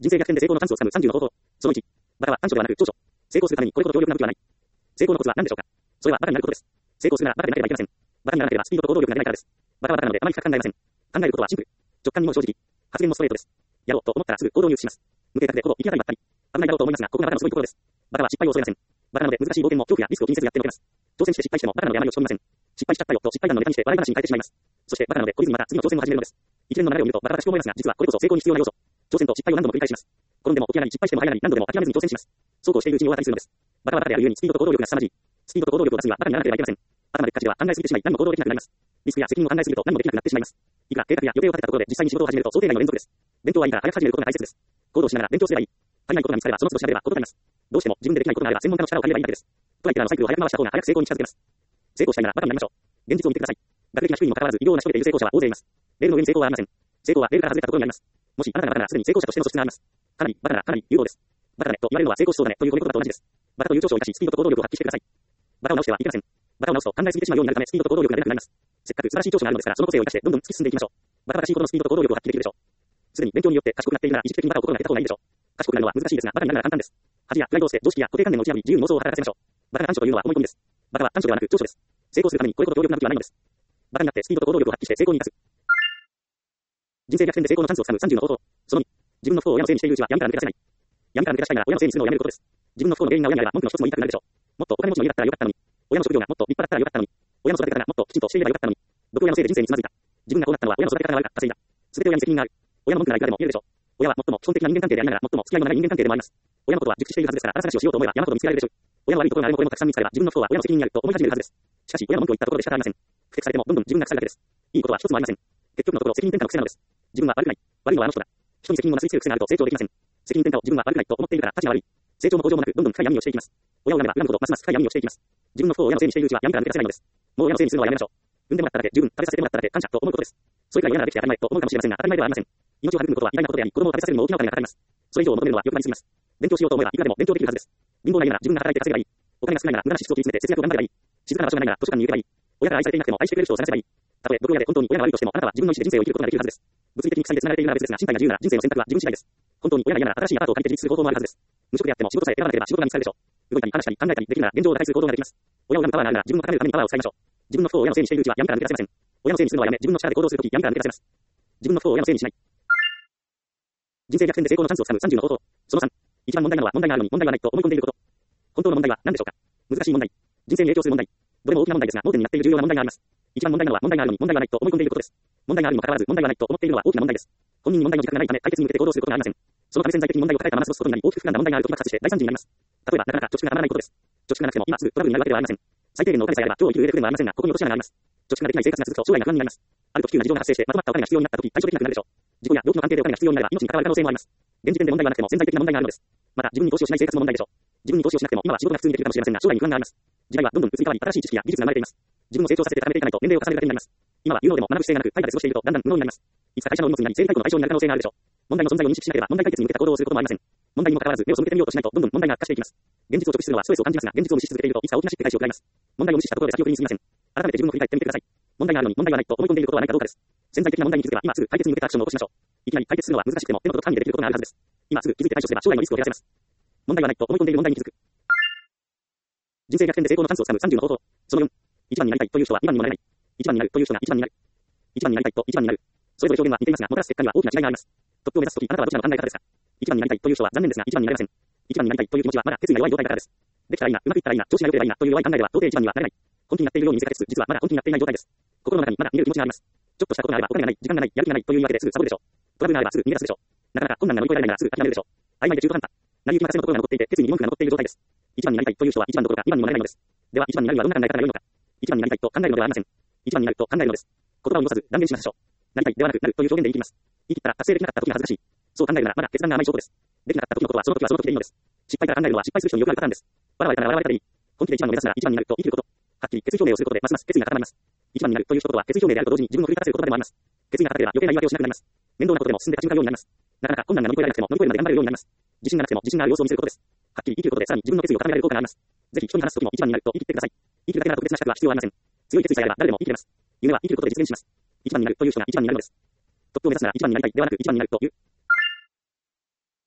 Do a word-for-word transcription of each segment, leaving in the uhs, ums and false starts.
人生逆転で成功のチャンスをつかむさんじゅうの方法。そのいち。バカは短所ではなく長所。成功するためにこれほど強力な武器はない。成功のコツは何でしょうか。それはバカになることです。成功するならバカでなければいけません。バカにならなければスピードと行動力が出ないからです。バカはバカなのであまり深く考えません。考えることはシンプル。直感にも正直。発言もストレートです。やろうと思ったらすぐ行動に移します。無計画でほぼ行き当たりばったり。危ないだろうと思いますが、ここがバカのすごいところです。バカは失敗を恐れません。バカなので難しい冒険も恐怖やリスクを気にせずやってのけます。挑戦して失敗してもバカなのであまり落ち込みません。失敗しちゃったよと失敗談のネタにして笑い話に変えてしまいます。そしてバカなので懲りずにまた次の挑戦を始めるのです。一連の流れを見るとバカバカしく思いますが、実はこれこそ成功に必要な要素。挑戦と失敗を何度も繰り返します。転んでも起き上がり失敗しても入らない何度でも諦めずに挑戦します。そうこうしているうちに大当たりするのです。バカはバカであるゆえにスピードと行動力が凄まじい。スピードと行動力を出すにはバカにならなければいけません。頭でっかちでは考えすぎてしまい何も行動できなくなります。リスクや責任を考えすぎると何もできなくなってしまいます。いくら計画や予定を立てたところで実際に仕事を始めると想定外の連続です。勉強はいいから早く始めることが大切です。行動しながら勉強すればいい。足りないことが見つかればその都度調べれば事足ります。どうしても自分でできないことがあれば専門家の力を借りればいいだけです。トライからのサイクルを早く回した方が早く成功に近づけます。成功したいならバカになりましょう。現実を見てください。学歴が低いにもかかわらず偉業を成し遂げている成功者は大勢います。レールの上に成功はありません。成功はレールから外れたところにあります。もしあなたがバカならすでに成功者としての素質があります。かなりバカならかなり有望です。バカだねと言われるのは成功しそうだねという褒め言葉と同じです。バカという長所を生かしスピードと行動力を発揮してください。バカを直してはいけません。バカを直すと考えすぎてしまうようになるためスピードと行動力が出なくなります。せっかく素晴らしい長所があるのですからその個性を生かしてどんどん突き進んでいきましょう。バカバカしいことのスピードと行動力を発揮できるでしょう。すでに勉強によって賢くなっているなら意識的にバカを心がけた方がいいでしょう。賢くなるのは難しいですがバカになるなら簡単です。恥やプライドを捨て常識や固定観念を打ち破り自由に妄想を働かせましょう。バカが短所というのは思い込みです。バカは短所ではなく長所です。成功するためにこれほど強力な武器はないのです。バカになってスピードと行動力を発揮して成功に至す。人生逆転で成功のチャンスをつかむさんじゅうの方法。そのに。自分の不幸を親のせいにしているうちは闇から抜け出せない。闇から抜け出したいなら親のせいにするのをやめることです。自分の不幸の原因が親になれば文句の一つも言いたくなるでしょう。もっとお金持ちの家だったらよかったのに。親の職業がもっと立派だったらよかったのに。親の育て方がもっときちんとしていればよかったのに。毒親のせいで人生につまずいた。自分がこうなったのは親の育て方が悪かったせいだ。すべて親に責任がある。親の文句ならいくらでも言えるでしょう。親は最も基本的な人間関係でありながら最も付き合いのない人間関係でもあります。親のことは熟知しているはずですから荒探しをしようと思えば山ほど見つけられるでしょう。親の悪いところがあれもこれもたくさん見つかれば自分の不幸は親の責任にあると思い始めるはずです。しかし親の文句を言ったところで仕方ありません。不適されてもどんどん自分が腐るだけです。いいことは一つもありません。結局のところ責任転嫁の癖なのです。自分は悪くない。悪いのはあの人だ。人に責任をなすりつける癖があると成長できません。責任転嫁を自分は悪くないと思っているから立ちが悪い。成長も向上もなくどんどん深い闇をしていきます。親を恨めば恨むほどますます深い闇をしていきます。自分の不幸を親のせいにしているうちは闇から抜け出せないのです。もう親のせいにするのはやめましょう。産んでもらっただけ十分、食べさせてもらっただけ感謝と思うことです。それくらい親ならできて当たり前と思うかもしれませんが当たり前ではありません。命を育むことは偉大なことであり、子供を食べさせるのも大きなお金がかかります。それ以上を求めるのは欲張りすぎます。勉強しようと思えばいくらでも勉強できるはずです。貧乏な家なら自分が働いて稼げばいい。お金が少ないなら無駄な支出を切り詰めて節約を頑張ればいい。静かな場所がないなら図書館に行けばいい。親から愛されていなくても愛してくれる人を探せばいい。たとえ毒親で本当に親が悪いとしてもあなたは自分の意志で人生を生きることができるはずです。物理的に鎖で繋がれているなら別ですが身体が自由なら人生の選択は自分次第です。本当に親が嫌なら新しいアパートを借りて自立する方法もあるはずです。無職であっても仕事さえ選ばなければ仕事が見つかるでしょう。動いたり話したり考えたりできるなら現状を打開する行動ができます。親を恨むパワーがあるなら自分の高めるためにパワーを使いましょう。自分の不幸を親のせいにしているうちは闇から抜け出せません。親のせいにするのはやめ自分の力で行動するとき闇から抜け出せます。自分の不幸を親のせいにしない。人生逆転で成功のチャンスをつかむさんじゅうの方法。そのさん。一番問題なのは問題があるのに問題がないと思い込んでいること。本当の問題は何でしょうか。難しい問題。人生に影響する問題。どれも大きな問題ですが盲点になっている重要な問題があります。一番問題なのは問題があるのに問題がないと思い込んでいることです。問題があるにもかかわらず問題がないと思っているのは大きな問題です。本人に問題の自覚がないため解決に向けて行動することがありません。そのため潜在的に問題を抱えたまま過ごすことになり大きく膨らんだ問題があると爆発して大惨事になります。例えばなかなか貯蓄がたまらないことです。貯蓄がなくても今すぐトラブルになるわけではありません。最低限のお金さえあれば今日を生きる上で不便はありませんがここに落とし穴があります。貯蓄ができない生活が続くと将来が不安になります。あると急な事情が発生してまとまったお金が必要になった時対処できなくなるでしょう。事故や病気の関係でお金が必要になれば命に関わる可能性もあります。現時点で問題がなくても潜在的な問題があるのです。また自分に投資をしない生活も問題でしょう。自分に投資をしなくても今は仕事が普通にできるかもしれませんが将来に不安があります。時代はどんどん移り変わり新しい知識や技術が生まれています。自分を成長させて高めていかないと年齢を重ねるだけになります。今は有能でも学ぶ姿勢がなく怠惰で過ごしているとだんだん無能になります。いつか会社の荷物になり生理解雇の対象になる可能性があるでしょう。問題の存在を認識しなければ問題解決に向けた行動をすることもありません。問題にもかかわらず目を背けてみようとしないとどんどん問題が悪化していきます。現実を直視するのはストレスを感じますが現実を無視し続けているといつか大きな失敗を食らいます。問題を無視したところで先送りに過ぎません。改めて自分を振り返ってみてください。問題があるのに問題がないと思い込んでいることは何かどうかです。潜在的な問題に気づけば今すぐ解決に向けたアクションを起こしましょう。いきなり解決するのは難しくても手の届く範囲でできることがあるはずです。今すぐ気づいて対処すれば将来のリスクを減らせます。問題がないと思い込んでいる問題に気づく。人生逆転で成功のチャンスをつかむさんじゅうの方法。そのよん。一番になりたいという人は二番にもなれない。一番になるという人が一番になる。一番になりたいと一番になる。それぞれ表現は似ていますがもたらす結果には大きな違いがあります。トップを目指すときあなたはどちらの考え方ですか。一番になりたいという人は残念ですが一番になれません。一番になりたいという気持ちはまだ決意が弱い状態だからです。できたらいいな、うまくいったらいいな、調子が良ければいいなという弱い考えでは到底一番にはなれない。本気になっているように見せかけつつ実はまだ本気になっていない状態です。心の中にまだ逃げる気持ちがあります。ちょっとしたことがあればお金がない、時間がない、やる気がないという言い訳ですぐサボるでしょう。トラブルがあればすぐ逃げ出すでしょう。なかなか困難が乗り越えられないならすぐ諦めるでしょう。曖昧で中途半端。成り行き任せのところが残っていて決意に文句が残っている状態です。一番になりたいという人は一番どころか二番にもなれないのです。では一番になるにはどんな考え方が良いのか。一番になりたいと考えるのではありません。一番になると考えるのです。言葉を濁さず断言しましょう。なりたいではなくなるという表現で言い切ります。言い切ったら達成できなかった時が恥ずかしい。そう考えるならまだ決断が甘い証拠です。できなかった時のことはその時はその時でいいのです。失敗から考えるのは失敗する人によくあるパターンです。笑われたら笑われたでいい。本気で一番を目指すなら一番になると生きること。はっきり決意表明をすることでますます決意が固まります。一番になるという一言は決意表明であると同時に自分を奮い立たせる言葉でもあります。決意が固ければ余計な言い訳をしなくなります。面倒なことでも進んで立ち向かうようになります。なかなか困難が乗り越えられなくても乗り越えるまで頑張れるようになります。自信がなくても自信がある様子を見せることです。はっきり生きることでさらに自分の決意を固められる効果があります。ぜひ人に話すときも一番になると言い切ってください。言い切るだけなら特別な資格は必要はありません。強い決意さえあれば誰でも言い切れます。夢は生きることで実現します。一番になるという人が一番になるのです。トップを目指すなら一番になりたいではなく一番になるという。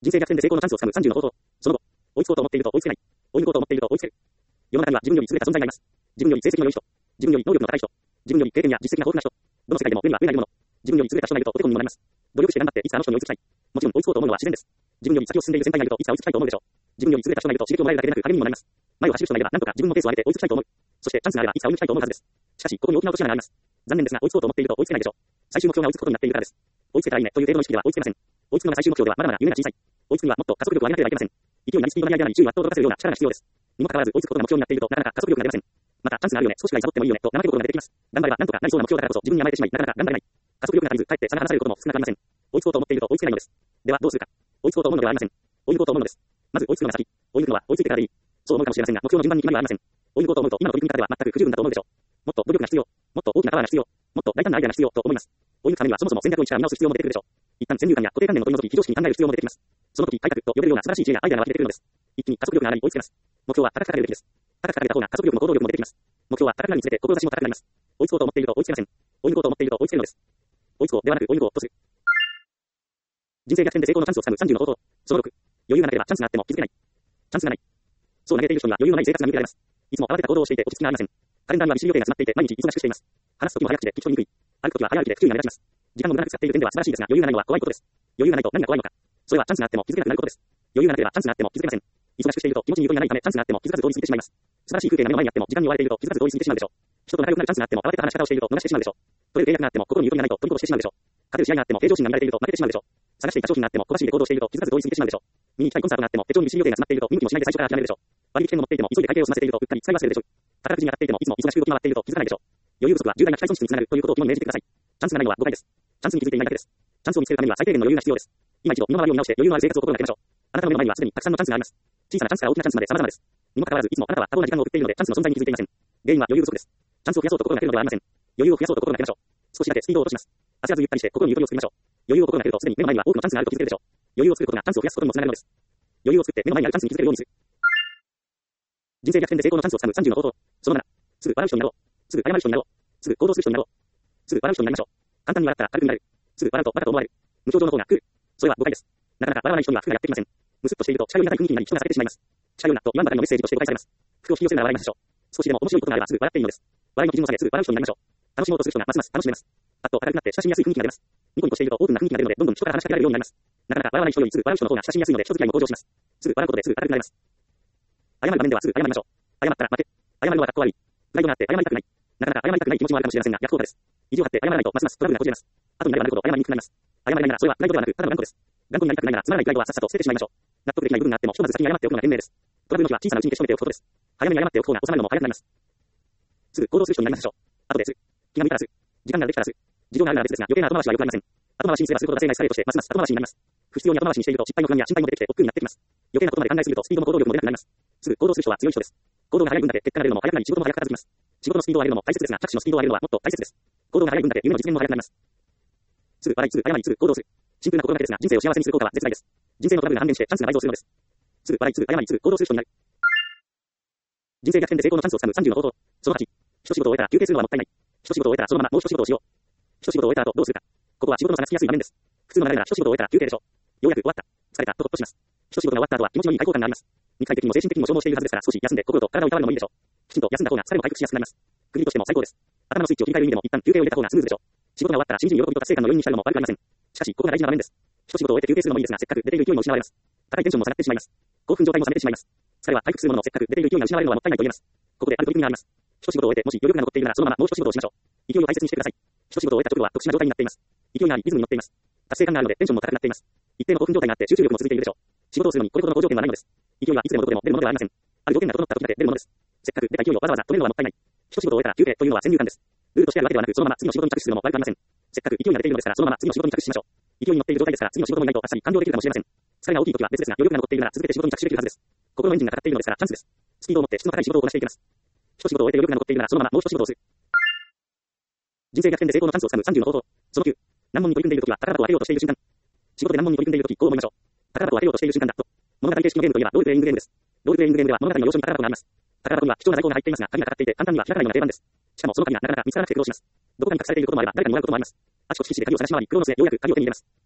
人生逆転で成功のチャンスをつかむさんじゅうの方法。その後、追いつこうと思っていると追いつけない。追い抜こうと思っていると追いつける。世の中には自分より優れた存在がいます。自分より成績の良い人。自分より能力の高い人。自分より経験や実績が豊富な人。どの世界でも世には上がいるもの。自分より優れた人がいるとお手本にもなります。努力して頑張っていつかあの人に追いつきたい。もちろん追いつこうと思うのは自然です。自分より先を進んでいる先輩がいるといつか追いつきたいと思うでしょう。自分より優れた人がいると刺激をもらえるだけでなく励みにもなります。前を走る人がいれば何とか自分のペースを上げて追いつきたいと思う。そしてチャンスがあればいつか追い抜きたいと思うはずです。しかし、ここに大きな落とし穴があります。残念ですが、追いつこうと思っていると追いつけないでしょう。最終目標が追いつくことになっているからです。追いつけたらいいねという程度の意識では追いつけません。追いつくのが最終目標ではまだまだ夢が小さい。追いつくにはもっと加速力を上げなければいけません。勢いなりスピードなり間に注意を圧倒とかせるような力が必要です。にもかかわらず追いつくことが目標になっているとなかなか加速力が出ません。また、チャンスがあるよね、少しぐらいサボってもいいよねと怠けることが出てきます。頑張ればなんとかなりそうな目標だからこそ自分に甘えてしまい、なかなか頑張れない。加速力が足りず、かえって差が離されることも少なくありません。追いつこうと思っていると追いつけないのです。ではどうするか。追いつこうと思うのではありません。追い抜こうと思うのです。まず追いつくのが先。追い抜くのは追いついてからでいい。そう思うかもしれませんが、目標の順番に決まりはありません。追い抜こうと思うと今の取り組み方では全く不十分だと思うでしょう。もっと努力が必要。もっと大きなパワーが必要。もっと大胆なアイデアが必要と思います。追い抜くためにはそもそも戦略を一から見直す必要も出てくるでしょう。一旦先入観や固定観念を取り除き非常識に考える必要も出てきます。その時改革と呼べるような素晴らしい知恵やアイデアが湧き出てくるのです。一気に加速力が上がり追いつけます。目標は高く掲げるべきです。高く掲げた方が加速力も行動力も出てきます。目標は高くなるにつれて志も高くなります。追いつこうと思っていると追いつけません。追い抜こうと思っていると追いつけるのです。追いつこうではなく追い抜こうとする。人生逆転で成功のチャンスをつかむさんじゅうの方法。そのろく。余裕がなければチャンスがあっても気づけない。チャンスがない。そう投げている人には余裕のない生活が見受けられます。いつも慌てた行動をしていて落ち着きがありません。カレンダーには履修予定が詰まっていて毎日忙しくしています。話す時も早口で聞き取りにくい。歩く時は早歩きで不注意が目立ちます。時間を無駄なく使っている点では素晴らしいですが余裕がないのは怖いことです。余裕がないと何が怖いのか。それはチャンスがあっても気づけなくなることです。余裕がなければチャンスがあっても気づけません。忙しくしていると気持ちにゆとりがないためチャンスがあっても気づかず通り過ぎてしまいます。素晴らしい風景が目の前にあっても時間に追われていると気づかず通り過ぎてしまうでしょう。人と仲良くなるチャンスがあっても慌てた話し方をしていると逃してしまうでしょう。取れる契約があっても心にゆとりがないと取り戻してしまうでしょう。勝てる試合があっても平常心が乱れていると負けてしまうでしょう。探していた商品があっても小走りで行動していると気づかず通り過ぎてしまうでしょう。見に行きたいコンサートがあっても手帳に履修予定が詰まっていると見向きもしないで最初から諦めるでしょう。割引券を持っていても急いで会計を済ませているとうっかり使い忘れるでしょう。宝くじに当たっていてもいつも忙しく動き回っていると気づかないでしょう。余裕不足は重大な機会損失につながるということを肝に銘じてください。チャンスがないのは誤解です。チャンスに気づいていないだけです。チャンスを見つけるためには最低限の余裕が必要です。今一度身の回りを見直して余裕のある生活を心がけましょう。あなたの目の前にはすでにたくさんのチャンスがあります。小さなチャンスから大きなチャンスまで様々です。にもかかわらずいつもあなたは多忙な時間を送っているのでチャンスの存在に気づいていません。原因は余裕不足です。チャンスを増やそうと心がけるのではありません。余裕を増やそうと心がけましょう。少しだけスピードを落とします。焦らずゆったりして心にゆとりを作りましょう。余裕を心がけるとすでに目の前には多くのチャンスがあると気づけるでしょう。余裕を作ることがチャンスを増やすことにもつながるのです。余裕を作って目の前にあるチャンスに気づけるようにする。人生逆転で成功のチャンスをつかむさんじゅうの方法。そのなな。すぐ笑う人になろう。すぐ謝る人になろう。すぐ行動する人になろう。すぐ笑う人になりましょう。簡単に笑ったら軽くなる。すぐ笑うとバカと思われる。無表情の方が来る。それは誤解です。なかなか笑わない人には服がやってきません。むすっとしていると近寄りがたい雰囲気になり人が避けてしまいます。近寄るなと言わんばかりのメッセージとして誤解されます。服を引き寄せるなら笑いましょう。少しでも面白いことがあればすぐ笑っていいのです。笑いの基準を下げすぐ笑う人になりましょう。楽しもうとする人がますます楽しめます。あと明るくなって親しみやすい雰囲気が出ます。ニコニコしているとオープンな雰囲気が出るのでどんどん人から話しかけられるようになります。なかなか笑わない人よりすぐ笑う人の方が親しみやすいので人付き合いも向上します。すぐ笑うことですぐ明るくなります。謝る場面ではすぐ謝りましょう。謝ったら負け。謝るのはかっこ悪い。プライドがあって謝りたくない。なかなか謝りたくない気持ちもあるかもしれませんが逆効果です。意地を張って謝らないとますますトラブルがこじれます。後になればなるほど謝りにくくなります。謝りながらそれはプライドではなくただの頑固です。頑固になりたくないならつまらないプライドはさっさと捨ててしまいましょう。納得できない部分があってもひとまず先に謝っておくのが賢明です。トラブルの日は小さなうちに消し止めておくことです。早めに謝っておく方が収まるのも早くなります。すぐ行動する人になりましょう。後でする。気が向いたらする。時間ができたらする。事情があるなら別ですが余計な後回しはよくありません。後回しにすればすることが正解されとしてますます後回しになります。不必要に後回しにしていると失敗の不安や心配も出てきて億劫になってきます。余計なことまで考えすぎるとスピードも行動力も出なくなります。すぐ行動する人は強い人です。行動が速い分だけ結果が出るのも速くなり仕事も早く片付きます。仕事のスピードを上げるのも大切ですが着手のスピードを上げるのはもっと大切です。行動が速い分だけ夢の実現も速くなります。すぐ笑いすぐ謝りすぐ行動する。シンプルな心がけですが人生を幸せにする効果は絶大です。人生のトラブルが半減してチャンスが倍増するのです。すぐ笑いすぐ謝りすぐ行動する人になる。人生逆転で成功のチャンスをつかむさんじゅうの方法。そのはち。一仕事を終えたら休憩するのはもったいない。一仕事を終えたらそのままもう一仕事をしよう。一仕事を終えた後どうするか。ここは仕事の差がつきやすい場面です。普通の流れなら一仕事を終えたら休憩でしょう。ようやく終わった。疲れたとほっとします。一仕事が終わった後は気持ちのいい解放感があります。肉体的にも精神的にも消耗しているはずですから少し休んで心と体をいたわるのもいいでしょう。きちんと休んだ方が疲れも回復しやすくなります。国としても最高です。頭のスイッチを切り替える意味でも一旦休憩を入れた方がスムーズでしょう。仕事が終わったら新人喜びと達成感の余韻に浸るのも悪くありません。しかしここが大事な場面です。一仕事を終えて休憩するのもいいですがせっかく出ている勢いも失われます。高いテンションも下がってしまいます。興奮状態も冷めてしまいます。疲れは回復するもののせっかく出ている勢いが失われるのはもったいないと言えます。ここである取り組みがあります。一仕事を終えてもし余力が残っているならそのままもう一仕事をしましょう。勢いを大切にしてください。一仕事を終えた直後は特殊な状態になっています。勢いがありリズムに乗っています。達成感があるのでテンションも高くなっています。一定の興奮状態があって集中力も続いているでしょう。仕事をするのにこれほどの好条件はないのです。勢いはいつでもどこでも出るものではありません。ある条件が整った時だけ出るものです。せっかく出た勢いをわざわざ止めるのはもったいない。一仕事を終えたら休憩というのは先入観です。ルールとしてあるわけではなくそのまま次の仕事に着手するのも悪くありません。せっかく勢いが出ているのですからそのまま次の仕事に着手しましょう。勢いに乗っている状態ですから次の仕事もいないとあっさり完了できるかもしれません。疲れが大きい時は別ですが余力が残っているなら続けて仕事に着手できるはずです。心のエンジンがかかっているのですからチャンスです。スピードを持って質の高い仕事をこなしていきます。一仕事を終えて余力が残っているならそのままもう一仕事をする。人生逆転で成功のチャンスをつかむさんじゅうの方法。そのきゅう。難問に取り組んでいる時は宝箱を当てようとしている瞬間。仕事で難問に取り組んでいる時こう思いましょう。宝箱を当てようとしている瞬間だと。物語形式のゲームといえばロールプレイングゲームです。ロールプレイングゲームでは物語の要所に宝箱があります。宝箱には貴重な在庫が入っていますが鍵がかかっていて簡単には開かないのが定番です。しかもその鍵がなかなか見つからなくて苦労します。どこかに隠されていることもあれば誰かにもらうこともあります。あちこち必死で鍵を探し回り苦労の末ようやく鍵を手に入れます。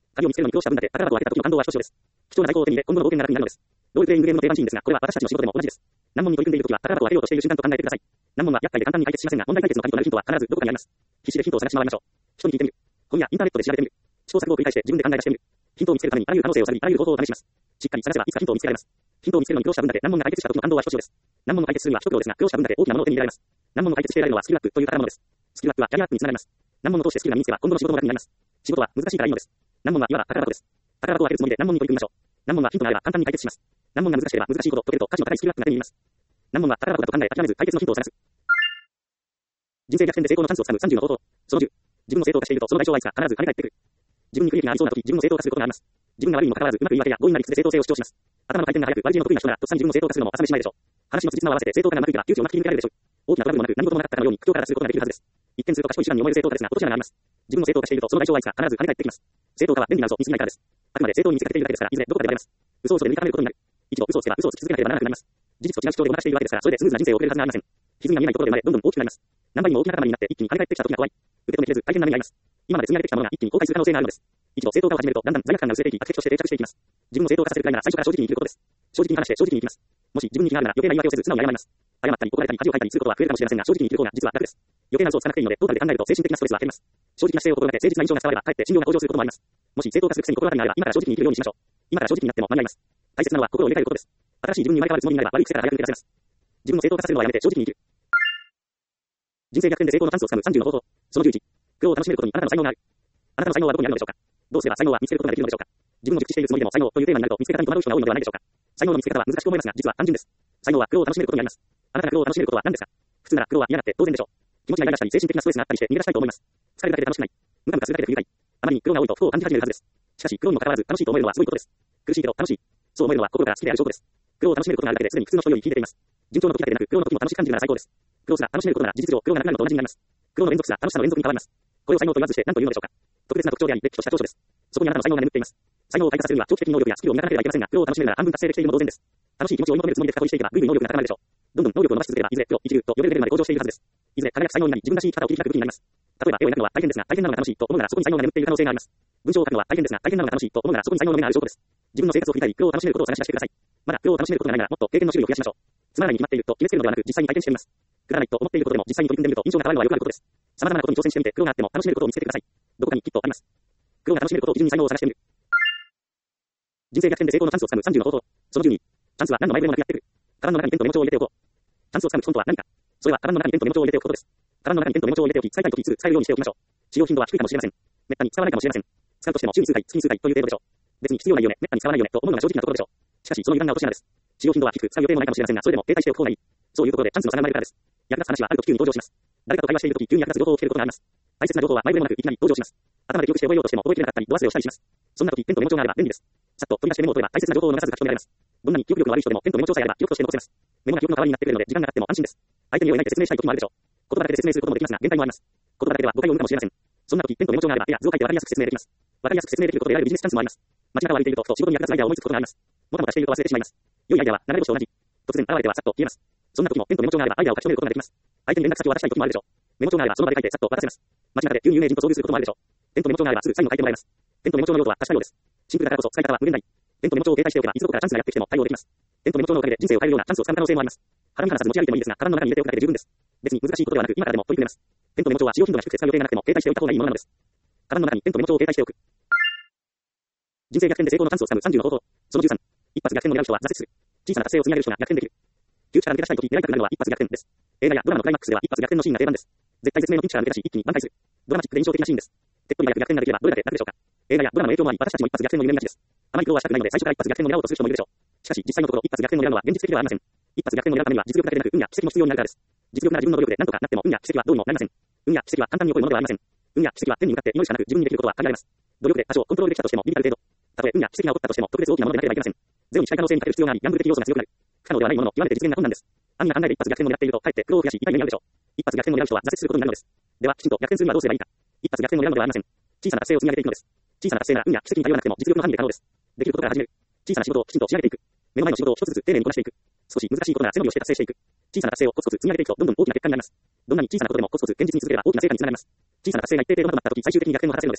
鍵を見つけるのに苦労した分だけ宝箱を開けた時の感動はひとしおです。貴重な在庫を手に入れ、今後の冒険が楽になるのです。ロールプレイングゲームの定番シーンですが、これは私たちの仕事でも同じです。難問に取り組んでいる時は宝箱を開けようとしている瞬間と考えてください。難問は厄介で簡単に解決しませんが、問題解決の鍵となるヒントは必ずどこかにあります。必死でヒントを探し回りましょう。人に聞いてみる。本やインターネットで調べてみる。試行錯誤を繰り返して自分で考え出してみる。ヒントを見つけるためにあらゆる可能性を探り、あらゆる方法を試します。しっかり探せばいつかヒントを見つけられます。ヒントを見つけるのに苦労した分だけ難問が解決した時の感動はひとしおです。難問の解決するには一苦労ですが、苦労した分だけ大きなものを手に入れられます。難問の解決して得られるのはスキルアップという宝物です。スキルアップはキャリアアップにつながります。難問を通してスキルが身につけば今後の仕事も楽になります。仕事は難しいからいいのです。難問はいわば宝箱です。宝箱を開けるつもりで難問に取り組みましょう。難問はヒントがあれば簡単に解決します。難問が難しければ難しいこと解けると価値の高いスキルアップが手に入ります。難問は宝箱だと考え諦めず解決のヒントを探す。人生逆転で成功のチャンスをつかむさんじゅうの方法。そのじゅう。自分の正当化しているとその代償はいつか必ず跳ね返ってくる。自分に不利益がありそうな時、自分の正当化することがあります。自分が悪いにもかかわらずうまく言い訳や強引な理屈で正当性を主張します。頭の回転が速く割り知恵の得意な人ならとっさに自分の正当化するのも朝飯前でしょう。話の辻褄を合わせて正当化がうまくいけば窮地をうまく切り抜けられるでしょう。大きなトラブルもなく何事もなかったかのように苦境から脱することができるはずです。一見すると賢い手段に思える正当化ですが落とし穴があります。自分の正当化しているとその代償はいつか必ず跳ね返ってきます。正当化は便利な嘘に過ぎないからです。あくまで正当に見せかけているだけですからいずれどこかでバレます。嘘を嘘で塗り固めることになる。一度嘘をつけば嘘をつき続けなければならなくなります。事実と違う主張でごまかしているわけですからそれでスムーズな人生を送れるはずがありません。歪みが見えないところで生まれどんどん大きくなります。何倍も大きな塊になって一気に跳ね返ってきた時が怖い。受け止めきれず大変な目に遭います。今まで積み上げてきたものが一気に崩壊する可能性があるのです。一度正当化を始めるとだんだん罪悪感が薄れていき悪癖として定着していきます。自分の正当化させるくらいなら最初から正直に生きることです。正直に話して正直に生きます。もし自分に非があるなら余計な言い訳をせず素直に謝ります。謝ったり怒られたり恥をかいたりすることは増えるかもしれませんが正直に生きる方が実は楽です。余計な嘘をつかなくていいのでトータルで考えると精神的なストレスは減ります。正直な姿勢を心がけ誠実な印象が伝わればかえって信用が向上することもあります。もし正当化するくせに心当たりがあれば今から正直に生きるようにしましょう。今から正直になっても間に合います。大切なのは心を入れ替えることです。新しい自分に生まれ変わるつもりになれば悪い癖から早く抜け出せます。自分の正当化させるのはやめて正直に生きる。人生逆転で成功のチャンスをつかむさんじゅうの方法。そのじゅういち。苦労を楽しめることにあなたの才能がある。あなたの才能はどこにあるのでしょうか。どうすれば才能は見つけることができるのでしょうか。自分の熟知しているつもりでも才能というテーマになると見つけ方に戸惑う人が多いのではないでしょうか。才能の見つけ方は難しく思いますが実は単純です。才能は苦労を楽しめることにあります。あなたが苦労を楽しめることは何ですか。普通なら苦労は嫌だって当然でしょう。気持ちがイライラしたり精神的なストレスがあったりして逃げ出したいと思います。疲れるだけで楽しくない。ムカムカするだけで不愉快。あまりに苦労が多いと不幸を感じ始めるはずです。しかし苦労にもかかわらず楽しいと思えるのはすごいことです。苦しいけど楽しい。そう思えるのは心から好きである証拠です。苦労を楽しめることがあるだけですでに普通の人より秀でています。順調の時だけでなく苦労の時も楽しく感じるなら最高です。苦労すら楽しめることなら事実上苦労がなくなるのと同じになります。苦労の連続すら楽しさの連続に変わります。これを才能と言わずして何というのでしょうか。特別な特徴であり、れっきとした長所です。そこにあなたの才能が眠っています。才能を開花させるには長期的能力やスキルを磨かなければいけませんが、苦労を楽しめるなら半分達成できているも同然です。楽しい気持ちを追い求めるつもりで深掘りしていけば、ぐいぐい能力が高まるでしょう。どんどん能力を伸ばし続ければ、いずれプロ、一流と呼べるレベルまで向上しているはずです。いずれ輝く才能になり、自分らしい生き方を切り開く武器になります。例えば、絵を描くのは大変ですが、大変なのが楽しいと思うなら、そこに才能が眠っている可能性があります。文章を書くのは大変ですが、大変なのが楽しいと思うなら、そこに才能の目がある証拠です。自分の生活を振り返り、苦労を楽しめることを探し出してください。まだ苦労を楽しめることがないなら、もっと経験の種類を増やしましょう。つまらないに決まっていると決めつけるのではなく、実際に体験してみます。くだらないと思っていることでも、実際に取り組んでみると印象が変わるのはよくあることです。様々なことに挑戦してみて、苦労があっても楽しめることを見つけてください。どこかにきっとあります。苦労が楽しめることを基準に才能を探してみる。人生逆転で成功のチャンスをつかむさんじゅうの方法。そのじゅうに。チャンスは何の前触れもなくやってくる。カバンの中にペンとメモ帳を入れておこう。チャンスをつかむ基本とは何か。それはカバンの中にペンとメモ帳を入れておくことです。カバンの中にペンとメモ帳を入れておき、使いたいときすぐ使えるようにしておきましょう。使用頻度は低いかもしれません。めったに使わないかもしれません。使うとしても週に数回、月に数回という程度でしょう。別に必要ないよね、めったに使わないよねと思うのが正直なところでしょう。しかしその油断が落とし穴です。使用頻度は低く使う予定もないかもしれませんが、それでも停滞しておく方がいい。そういうところでチャンスの差が生まれるからです。役立つ話はあると急に登場します。誰かと会話しているとき急に役立つ情報を聞けることがあります。大切な情報は前触れもなくいきなり登場します。頭で記憶して覚えようとしても覚えきれなかったり、度忘れをしたりします。そんな時、ペンとメモ帳があれば便利です。さっと取り出してメモを取れば大切な情報を逃さず書き留められます。どんなに記憶力の悪い人でもペンとメモ帳さえあれば記憶として残せます。メモが記憶の代わりになってくれるので時間がかかっても安心です。相手にを描いて説明したい時もあるでしょう。言葉だけで説明することもできますが限界もあります。言葉だけでは誤解を生むかもしれません。そんな時、ペンとメモ帳があれば絵や図を書いて分かりやすく説明できます。分かりやすく説明できることで得られるビジネスチャンスもあります。街中を歩いているとふと仕事に役立つアイデアを思いつくことがあります。もたもたしていると忘れてしまいます。良いアイデアは流れ星と同じ。突然現れてはさっと消えます。そんな時もペンとメモ帳があればアイデアを書き留めることができます。相手に連絡先を渡したい時もあるでしょう。メモ帳があればその場で書いてさっと渡せます。街中で急に有名人と遭遇することもあるでしょう。ペンとメモ帳があればすぐサインを書いてもらえます。ペンとメモ帳の用途は多種多様です。シンプルだからこそ使い方は無限大。ペンとメモ帳を携帯しておけばいつどこからチャンスがやってきても対応できます。ペンとメモ帳のおかげで人生を変えるようなチャンスをつかむ可能性もあります。腹に離さず持ち歩いてもいいですが、体の中に入れておくだけで十分です。別に難しいことではなく今からでも取り組めます。ペンとメモ帳は使用頻度が低くて使う予定がなくても携帯しておいた方がいいものなのです。体の中にペンとメモ帳を携帯しておく。人生逆転で成功のチャンスをつかむさんじゅうの方法。そのじゅうさん。一発逆転を狙う人は挫折する。小さな達成を積み上げる人が逆転できる。窮地から抜け出したいとき狙いたくなるのは一発逆転です。映画やドラマのクライマックスでは一発逆転のシーンが定番です。絶対絶命のピンチから抜け出し一気に挽回する。ドラマチックで印象的なシーンです。手っ取り早く逆転ができればどれだけ楽でしょうか。映画やドラマの影響もあり私たちも一発逆転の夢見がちです。あまり苦労はしたくないので最初から一発逆転を狙おうとする人もいるでしょう。しかし実際のところ一発逆転を狙うのは現実的ではありません。一発逆転を狙うためには実力だけでなく運や奇跡も必要になるからです。実力なら自分の努力で何とかなっても運や奇跡はどうにもなりません。運や奇跡は簡単に起こるものではありません。運や奇跡は天に向かって祈るしかなく自分にできることは限られます。努力で多少コントロールできたとしてもビビたる程度。たとえ運や奇跡が起こったとしても特別大きなものでなければいけません。ゼロに近い可能性にかける必要があり、ギャンブル的要素が強くなる。不可能ではないものの極めて実現が困難です。安易な考えで一発逆転を狙っているとかえって苦労を増やし痛い目に遭うでしょう。一発逆転を狙う人は挫折することになるのです。ではきちんと逆転するにはどうすればいいか。一発逆転を狙うのではありません。小さな達成を積み上げていくのです。小さな達成なら運や奇跡に頼らなくても実力の範囲で可能です。できることから始める。小さな仕事をきちんと仕上げていく。目の前の仕事を一つずつ丁寧にこなしていく。少し難しいことなら背伸びをして達成していく。小さな達成をコツコツ積み上げていくとどんどん大きな結果になります。どんなに小さなことでもコツコツ現実に続ければ大きな成果につながります。小さな達成が一定程度まとまったとき最終的に逆転を果たせるのです。つ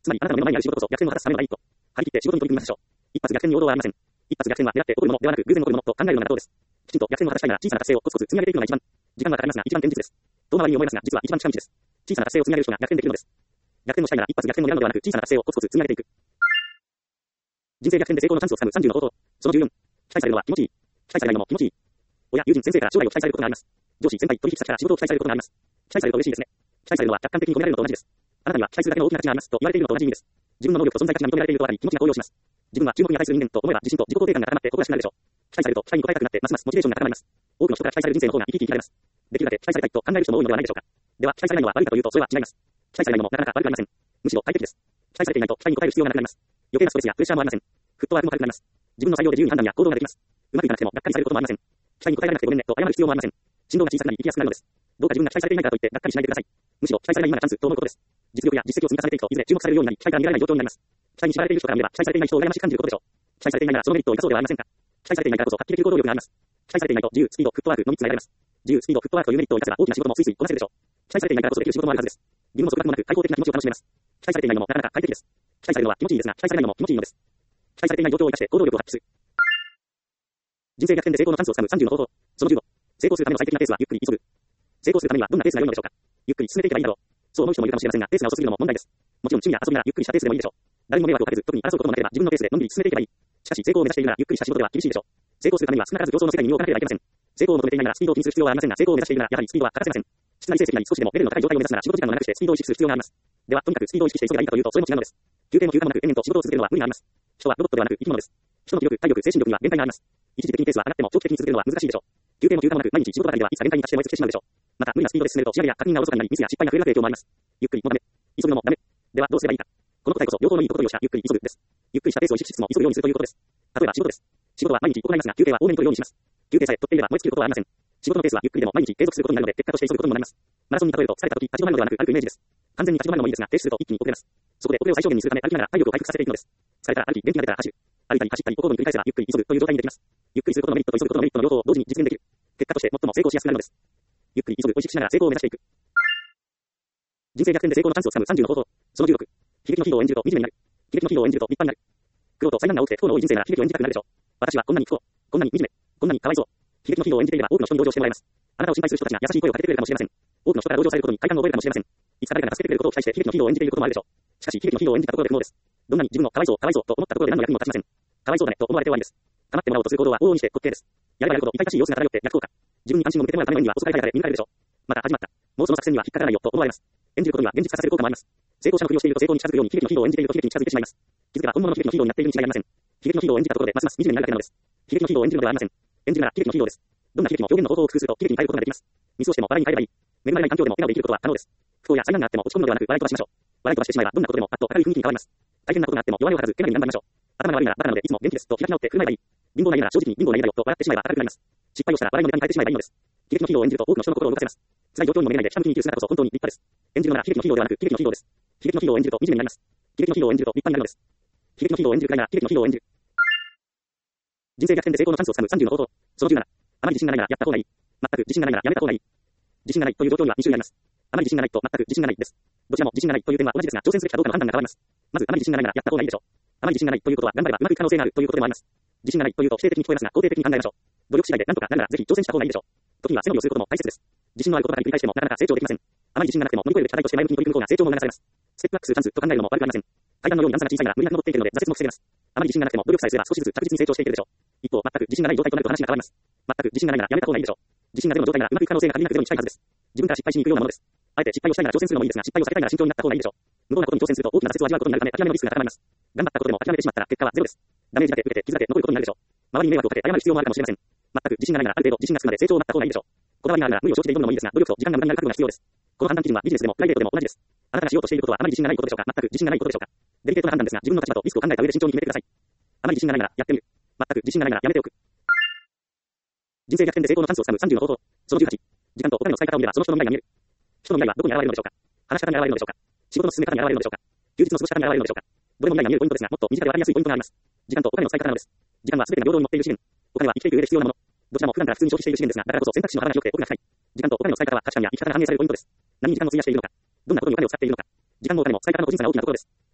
つまり、あなたの目の前にある仕事こそ逆転を果たすための第一歩。張り切って仕事に取り組みましょう。一発逆転に王道はありません。一発逆転は狙って起こるものではなく偶然起こるものと考えるのが妥当です。きちんと逆転を果たしたいなら小さな達成をコツコツ積み上げていくのが一番。時間はかかりますが一番堅実です。遠回りに思いますが実は一番近道です。小さな達成を積み上げる人が逆転できるのです。逆転をしたいなら一発逆転を狙うのではなく小さな達成をコツコツ積み上げていく。人生逆転で成功のチャンスをつかむさんじゅうの方法。そのじゅうよん。期待されるのは気持ちいい。期待されないのも気持ちいい。親、友人、先生から将来を期待されることがあります。上司、先輩、取引先から仕事を期待されることがあります。期待されると嬉しいですね。期待されるのは客観的に褒められるのと同じです。あなたには期待するだけの大きな価値がありますと言われているのと同じ意味です。自分の能力と存在価値が認められていると分かり気持ちが高揚します。自分は注目に値する人間と思えば自信と自己肯定感が高まって誇らしくなるでしょう。期待されると期待に応えたくなってますますモチベーションが高まります。多くの人から期待される人生の方が生き生き生きられます。できるだけ期待されたいと考える人も多いのではないでしょうか。では期待されないのは悪いかというとそれは違います。期待されないのもなかなか悪くありません。むしろ快適です。期待されていないと期待に応える必要がなくなります。余計なストレスやプレッシャーもありません。フットワークも軽くなります。自分の裁量で自由に判断や行動ができます。うまくいかなくてもがっかりされることもありません。期待に応えられなくてごめんねと謝る必要もありません。振動が小さくなり生きやすくなるのです。どうか自分が期待されていないからといってがっかりしないでください。むしろ期待されない今がチャンスと思うことです。実力や実績を積み重ねていくといずれ注目されるようになり期待から逃げられない状況になります。期待に縛られている人から見れば期待されていない人を羨ましく感じることでしょう。期待されていないならそのメリットを生かそうではありませんか。期待されていないからこそ発揮できる行動力があります。期待されていないと自由、スピード、フットワークのみっつが得られます。自由、スピード、フットワークというメリットを生かせば大きな仕事もスイスイこなせるでしょう。期待されていないからこそできる仕事もあるはずです。義務も束縛もなく開放的な気持ちを楽しめます。期待されていないのもなかなか快適です。期待されるのは気持ちいいですが期待されないのも気持ちいいのです。期待されていない状況を生かして行動力を発揮する。人生逆転で成功のチャンスをつかむさんじゅうの方法。そのじゅうご。成功するための最適なペースはゆっくり急ぐ。成功するためにはどんなペースが良いのでしょうか。ゆっくり進めていけばいいだろう。そう思う人もいるかもしれませんが、ペースが遅すぎるのも問題です。もちろん趣味や遊びならゆっくりしたペースでもいいでしょう。誰にも迷惑をかけず、特に争うこともなければ自分のペースでのんびり進めていけばいい。しかし成功を目指しているならゆっくりした仕事では厳しいでしょう。成功するためには少なからず競争の世界に身を置かなければいけません。成功を求めていないならスピードを気にする必要はありませんが、成功を目指しているならやはりスピードは欠かせません。質なり成績なり少しでもレベルの高い状態を目指すなら仕事時間を長くしてスピードを意識する必要があります。では、とにかくスピードを意識して急げばいいかというとそれも違うのです。休憩も休暇もなく延々と仕事を続けるのは無理があります。人はロボットではなく生き物です。人の気力、体力、精神力には限界があります。一時的にペースは上がっても長期的に続けるのは難しいでしょう。休憩も休暇もなく毎日仕事ばかりではいつか限界に達して燃え尽きてしまうでしょう。また無理なスピードで進めると仕上げや確認がおろそかになりミスや失敗が増える影響もあります。ゆっくりもダメ。急ぐのもダメ。ではどうすればいいか。この答えこそ両方のいいところをしたゆっくり急ぐです。ゆっくりしたペースを意識しつつも急ぐようにするということです。例えば仕事です。仕事は毎日行いますが休憩は多めに取るようにします。休憩さえ取っていれば燃え尽きることはありません。仕事のペースはゆっくりでも毎日継続することになるので結果として急ぐことにもなります。マラソンに例えると疲れた時立ち止まるのではなく歩くイメージです。完全に立ち止まるのもいいですが停止すると一気に遅れます。そこで遅れを最小限にするため歩きながら体力を回復させていくのです。疲れたら歩き元気が出たら走る。歩いたり走ったりを交互に繰り返せばゆっくり急ぐという状態にできます。ゆっくりすることのメリットと急ぐことのメリットの両方を同時に実現できる。結果として最も成功しやすくなるのです。ゆっくり急ぐを意識しながら成功を目指していく。人生逆転で成功のチャンスをつかむさんじゅうの方法。そのじゅうろく。悲劇のヒーローを演じると惨めになる。悲劇のヒーローを演じると立派になる。苦労と災難が多くて不幸の多い人生なら悲劇を演じたくなるでしょう。私はこんなに不幸、こんなに惨め、こんなにかわいそう。悲劇のヒーローを演じていれば多くの人に同情してもらえます。あなたを心配する人たちが優しい声をかけてくれるかもしれません。多くの人から同情されることに快感を覚えるかもしれません。いつか誰かが助けてくれることを期待して悲劇のヒーローを演じていることもあるでしょう。しかし悲劇のヒーローを演じたところで不能です。どんなに自分のかわいそうかわいそうと思ったところで何の役にも立ちません。かわいそうだねと思われて終わりです。構ってもらおうとする行動は往々にして滑稽です。やればやるほど痛々しい様子が漂って逆効果。自分に安心を向けてもらうための演技は遅かれ早かれ見抜かれるでしょう。また始まった。もうその作戦には引っかからないよと思われます。演じることには現実化させる効果もあります。成功者のふりをしていると成功に近づくように悲劇のヒーローを演じていると悲劇に近づいてしまいます。気づけば本物の悲劇のヒーローになっているに違いありません。悲劇のヒーローを演じたところでますます惨めになるだけなのです。悲劇のヒーローを演じるのではありません。演じるなら悲劇のヒーローです。どんな悲劇も表現の方法を工夫すると悲劇に変えることができます。ミスをしても笑いに変えればいい。恵まれない環境でも笑顔で生きることは可能です。不幸や災難があっても落ち込むのではなく笑い飛ばしましょう。笑い飛ばしてしまえばどんなことでもパッと明るい雰囲気に変わります。大変なことがあっても弱音を吐かず笑顔に頑張りましょう。頭が悪いならバカなのでいつも元気ですと開き直って振る舞えばいい。貧乏な家なら正直に貧乏な家だよと笑ってしまえば明るくなります。失敗をしたら笑いのネタに変えてしまえばいいのです。悲劇のヒーローを演じると多くの人の心を動かせます。辛い状況にもめげないでひたむきに生きる姿こそ本当に立派です。演じるのなら悲劇のヒーローではなく悲劇のヒーローです。悲劇のヒーローを演じると惨めになります。悲劇のヒーローを演じると立派になるのです。悲劇のヒーローを演じるくらいなら悲劇のヒーローを演じる。人生逆転で成功のチャンスをつかむさんじゅうの方法。そのじゅうなな。あまり自信がないならやった方がいい。全く自信がないならやめた方がいい。自信がないという状況にはに種類あります。あまり自信がないと全く自信がないです。どちらも自信がないという点は同じですが挑戦すべきかどうかの判断が変わります。まずあまり自信がないならやった方がいいでしょう。あまり自信がないということは頑張ればうまくいく可能性があるということでもあります。自信がないというと否定的に聞こえますが肯定的に考えましょう。努力次第で何とかなるならぜひ挑戦した方がいいでしょう。時には背伸びをすることも大切です。自信のあることばかり繰り返してもなかなか成長できません。あまり自信がなくても乗り越える課題として前向きに取り組む方が成長も促されます。ステップアップするチャンスと考えるのも悪くありません。階段のように段差が小さいなら無理やり登っていけるので挫折も防げます。あまり自信がなくても努力さえすれば少しずつ着実に成長していけるでしょう。一方、全く自信がない状態となると話が変わります。全く自信がないならやめた方がいいでしょう。自信がゼロの状態ならうまくいく可能性が限りなくゼロに近いはずです。自分から失敗しに行くようなものです。あえて失敗をしたいなら挑戦するのもいいですが、失敗を避けたいなら慎重になった方がいいでしょう。無謀なことに挑戦すると大きな挫折を味わうことになるため諦めのリスクが高まります。頑張ったことでも諦めてしまったら結果はゼロです。ダメージだけ受けて傷だけ残ることになるでしょう。周りに迷惑をかけて謝る必要もあるかもしれません。全く自信がないならある程度自信がつくまで成長を待った方がいいでしょう。こだわりがあるなら無理を承知で挑むのもいいですが、努力と時間が無駄になる覚悟が必要です。この判断基準はビジネスでもプライベートでも同じです。あなたがしようとしていることはあまり自信がないことでしょうか、全く自信がないことでしょうか。デリケートな判断ですが、自分の立場とリスクを考えた上で慎重に決めてください。あまり自信がないならやってみる。全く自信がないならやめておく。人生逆転で成功のチャンスをつかむさんじゅうの方法。そのじゅうはち。時間とお金の使い方を見ればその人の未来が見える。人の未来はどこに現れるのでしょうか。話し方に現れるのでしょうか。仕事の進め方に現れるのでしょうか。休日の過ごし方に現れるのでしょうか。どれも未来が見えるポイントですが、もっと身近で分かりやすいポイントがあります。時間とお金の使い方なのです。時間は全てが平等に乗っている資源。お金は生きていく上で必要なもの。どちらも普段から普通に消費している資源ですが、だからこそ選択肢の幅が広くて奥が深い。時間とお金の使い方は価値観や生き方が反映されるポイントです。何に時間を費やしているのか。どんなことにお金を使っているのか。時間もお金も使い方の個人差が大きなところです。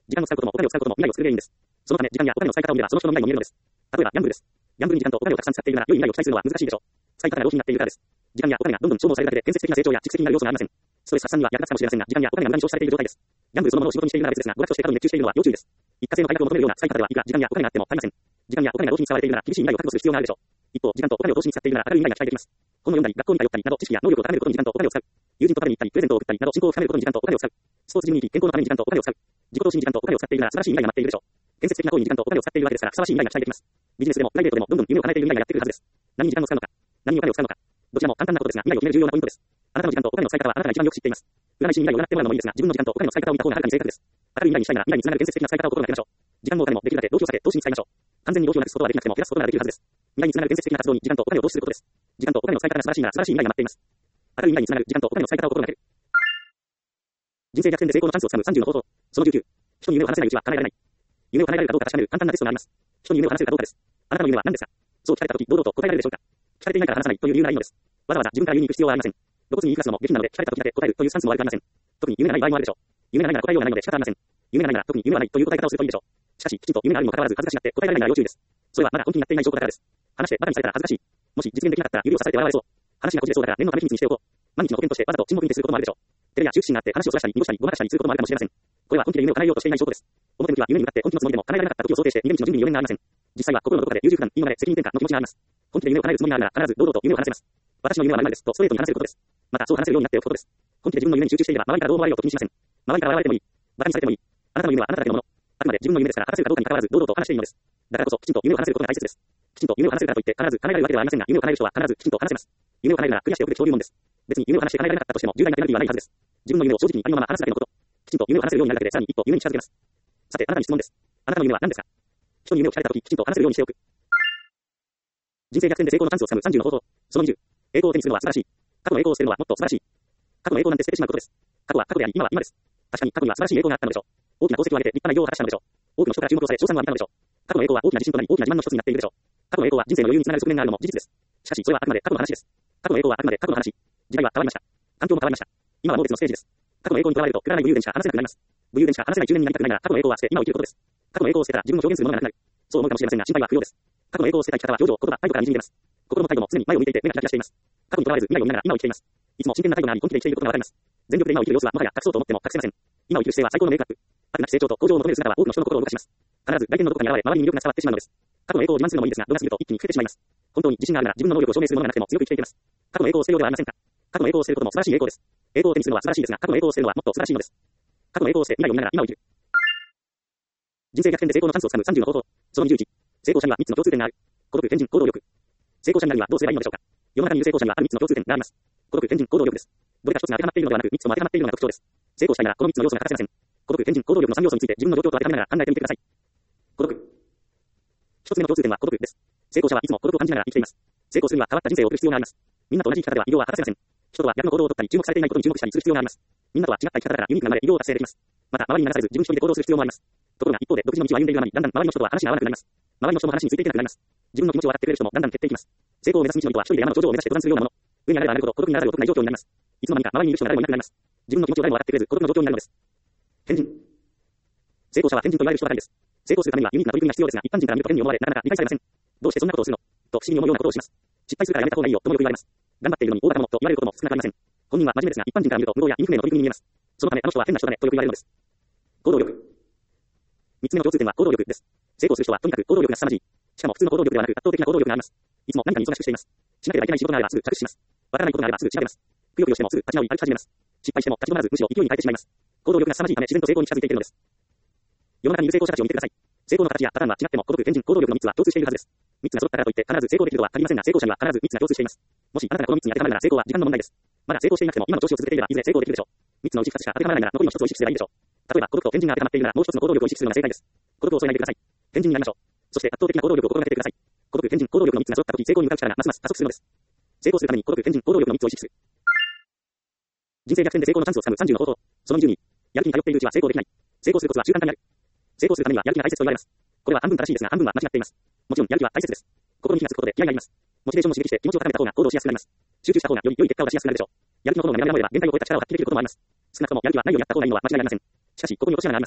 時間を使うこともお金を使うことも未来を作る原因です。そのため時間やお金の使い方を見ればその人の未来も見えるのです。例えばギャンブルです。ギャンブルに時間とお金をたくさん使っているなら良い未来を期待するのは難しいでしょう。使い方が浪費になっているからです。時間やお金がどんどん消耗されるだけで建設的な成長や蓄積になる要素がありません。ストレス発散には役立つかもしれませんが、時間やお金が無駄に消費されている状態です。ギャンブルそのものを仕事にしているなら別ですが、娯楽として過度に熱中しているのは要注意です。一過性の快楽を求めるような使い方ではいくら時間やお金があっても足りません。時間やお金が浪費に使われているなら厳しい未来を覚悟する必要があるでしょう。一方、時間とお金を投資に使っているなら明るい未来が期待できます。本を読んだり、学校に通ったりなど知識や能力を高めることに時間とお金を使う。友人と食べに行ったり、プレゼントを送ったりなど親交を深めることに時間とお金を使う。スポーツジムに行き、健康のために時間とお金を使う。自己投資に時間とお金を使っているなら素晴らしい未来が待っているでしょう。建設的な行為に時間とお金を使っているわけですからふさわしい未来が期待できます。ビジネスでもプライベートでもどんどん夢を叶えている未来がやってくるはずです。何に時間を使うのか、何にお金を使うのか、どちらも簡単なことですが未来を決める重要なポイントです。あなたの時間とお金の使い方はあなたが一番よく知っています。占い師に未来を占ってもらうのもいいですが、自分の時間とお金の使い方を見た方がはるかに正確です。明るい未来にしたいなら未来につながる建設的な使い方を心がけましょう。時間もお金もできるだけ浪費を避け投資に使いましょう。完全に浪費をなくすことはできなくても減らすことならできるはずです。未来につながる建設的な活動に時間とお金を投資することです。時間とお金の使い方が素晴らしいなら素晴らしい未来が待っています。明るい未来につながる時間とお金の使い方を心がける。人生逆転で成功のチャンスをつかむさんじゅうの方法。そのじゅうきゅう。人に夢を話せないうちは叶えられない。夢を叶えられるかどうか確かめる簡単なテストがあります。人に夢を話せるかどうかです。あなたの夢は何ですか？そう聞かれたとき堂々と答えられるでしょうか？聞かれていないから話さないという理由ならいいのです。わざわざ自分から言いに行く必要はありません。露骨に言いふらすのも下品なので聞かれたときだけ答えるというスタンスも悪くありません。特に夢がない場合もあるでしょう。夢がないなら答えようがないので仕方ありません。夢がないなら特に夢はないという答え方をするといいでしょう。しかし、きちんと夢があるにもかかわらず恥ずかしがって答えられないなら要注意です。それはまだ本気になっていない証拠だからです。話してバカにされたら恥ずかしい。もし実現できなかったら指をさされて笑われそう。話がこじれそうだから念のため秘密にしておこう。毎日の保険としてわざと沈黙に徹することもあるでしょう。照れや羞恥心があって話をそらしたり濁したりごまかしたりすることもあるかもしれません。これは本気で夢を叶えようとしていない証拠です。表向きは夢に向かって本気のつもりでも叶えられなかった時を想定して逃げ道の準備に余念がありません。実際は心のどこかで優柔不断、今まで責任転嫁の気持ちがあります。本気で夢を叶えるつもりがあるなら必ず堂々と夢を話せます。私の夢は何々ですとストレートに話せることです。またそう話せるようになっておくことです。本気で自分の夢に集中していれば周りからどう思われようと気にしません。周りから笑われてもいい。バカにされてもいい。あなたの夢はあなただけのもの。あくまで自分の夢ですから話せるかどうかに関わらず堂々と話していいのです。だからこそきちんと夢を話せることが大切です。きちんと夢を話せるからといって必ず叶えられるわけではありませんが、夢を叶える人は必ずきちんと話せます。夢を叶えるならクリアしておくべきそういうものです。別に夢を話して叶えられなかったとしても重大なペナルティはないはずです。自分の夢を正直にありのまま話すだけのこと。きちんと夢を話せるようになるだけでさらに一歩夢に近づけます。さて、あなたに質問です。あなたの夢は何ですか？人に夢を聞かれたとききちんと話せるようにしておく。人生逆転で成功のチャンスをつかむさんじゅうの方法。そのにじゅう。栄光を手にするのは素晴らしい。過去の栄光を捨てるのはもっと素晴らしい。過去の栄光なんて捨ててしまうことです。過去は過去であり、今は今です。確かに過去には素晴らしい栄光があったのでしょう。大きな功績を上げて立派な偉業を果たしたのでしょう。多くの人から注目をされ称賛を浴びたのでしょう。過去の栄光は大きな自信となり大きな自慢の一つになっているでしょう。過去の栄光は人生の余裕につながる側面があるのも事実です。しかしそれはあくまで過去の話です。過去の栄光はあくまで過去の話。時代は変わりました。環境も変わりました。今はもう別のステージです。過去の栄光にとらわれるとくだらない武勇伝しか話せなくなります。武勇伝しか話せない中年になりたくないなら過去の栄光は捨て今を生きることです。過去の栄光を捨てたら自分を表現するものがなくなる。そう思うかもしれませんが心配は不要です。過去の栄光を捨てた生き方は表情、言葉、態度から滲み出ます。心の態度も常に前を向いていて目がキラキラしています。過去にとらわれず未来を見ながら今を生きています。いつも真剣な態度があり本気で生きていることがわかります。全力で今を生きる様子はもはや隠そうと思っても隠せません。今を生きる姿勢は最高のメイクアップ。悪なき成長と向上を求める姿は多くの人の心を動かします。必ず外見のどこかに現れ周りに魅力が伝わってしまうのです。過去の栄光を自慢するのもいいですが、度が過ぎると一気に老けてしまいます。本当に自信があるなら自分の能力を証明するものがなくても強く生きていけます。過去の栄光を捨てようではありませんか。過去の栄光を捨てることも素晴らしい栄光です。栄光を手にするのは素晴らしいですが、過去の栄光を捨てるのはもっと素晴らしいのです。過去の栄光を捨て未来を見ながら今を生きる。人生逆転で成功のチャンスをつかむさんじゅうの方法。そのにじゅういち。成功者にはみっつの共通点がある。孤独、天神、行動力。成功者になるにはどうすればいいのでしょうか。世の中にいる成功者にはあるみっつの共通点があります。孤独、天神、行動力です。どれか一つが当てはまっているのではなく、みっつも当てはまっているのが特徴です。成功したいならこのみっつの要素が欠かせません。孤独、天神、行動力のさん要素について自分の状況と当てはめながら考えてみてください。孤独。一つ目の共通点は孤独です。成功者はいつも孤独を感じながら生きています。成功するには変わった人生を送る必要があります。みんなと同じ生き方では偉業は果たせません。人とは逆の行動を取ったり注目されていないことに注目したりする必要があります。みんなとは違った生き方だからユニークなまで偉業を達成できます。また周りに流されず自分一人で行動する必要もあります。ところが一方で独自の道を歩んでいるあまりだんだん周りの人とは話が合わなくなります。周りの人も話についていけなくなります。自分の気持ちを分かってくれる人もだんだん減っていきます。成功を目指す道の人は一人で山の頂上を目指して登山するようなもの。上に上がれば上がるほど孤独にならざるを得ない状況になります。いつの間にか周りにいる人が誰もいなくなります。自分の気持ちを誰も分かってくれず孤独の状況になるのです。天神。成功者は天神と言われる人ばかりです。成功するためにはユニークな取り組みが必要ですが、一般人から見ると変に思われなかなか理解されません。どうしてそんなことをするのと不思議に思うようなことをします。失敗するからやめた方がいいよともよく言われます。頑張っているのに大型者と言われることも少なくありません。本人は真面目ですが一般人から見ると無謀やインフレの取り組みに見えます。そのためあの人は変な人だねとよく言われるのです。行動力。三つ目の共通点は行動力です。成功する人はとにかく行動力が凄まじい。しかも普通の行動力ではなく圧倒的な行動力があります。いつも何かに忙しくしています。しなければいけない仕事があればすぐ着手します。わからないことがあればすぐ調べます。くよくよしてもすぐ立ち直り歩き始めます。失敗しても立ち止まらずむしろ勢いに変えてしまいます。行動力が凄まじいため自然と成功に近づいていけるのです。世の中にいる成功者たちを見てください。成功の形やパターンは違っても孤独、天神、行動力のみっつは共通しているはずです。みっつが揃ったからといって必ず成功できるとは限りませんが、成功者には必ずみっつが共通しています。もしあなたがこのみっつに当てはまるなら成功は時間の問題です。まだ成功していなくても今の調子を続けていればいずれ成功できるでしょう。みっつのうちふたつしか当てはまらないなら残りのひとつを意識すればいいでしょう。例えば孤独と天神が当てはまっているならもうひとつの行動力を意識するのが正解です。孤独を添えないでください。天神になりましょう。そして圧倒的な行動力を心がけてください。孤独、天神、行動力のみっつが揃った時成功に向かう力がますます加速するのです。成功するために孤独、天神、行動力のみっつを意識する。人生逆転で成功のチャンスをつかむさんじゅうの方法。そのにじゅうに。やる気に頼っているうちは成功できない。成功するコツは習慣化にある。成功するためにはやる気が大切と言われます。これは半分正しいですが半分は間違っています。もちろんやる気は大切です。心に火がつくことで気合があります。モチベーションを刺激して気持ちを高めた方が行動しやすくなります。集中した方がより良い結果を出しやすくなるでしょう。やる気の炎が目覚めれば限界を超えた力を発揮できることもあります。少なくともやる気はないようにやった方がいいのは間違いありません。しかしここに落とし穴があります。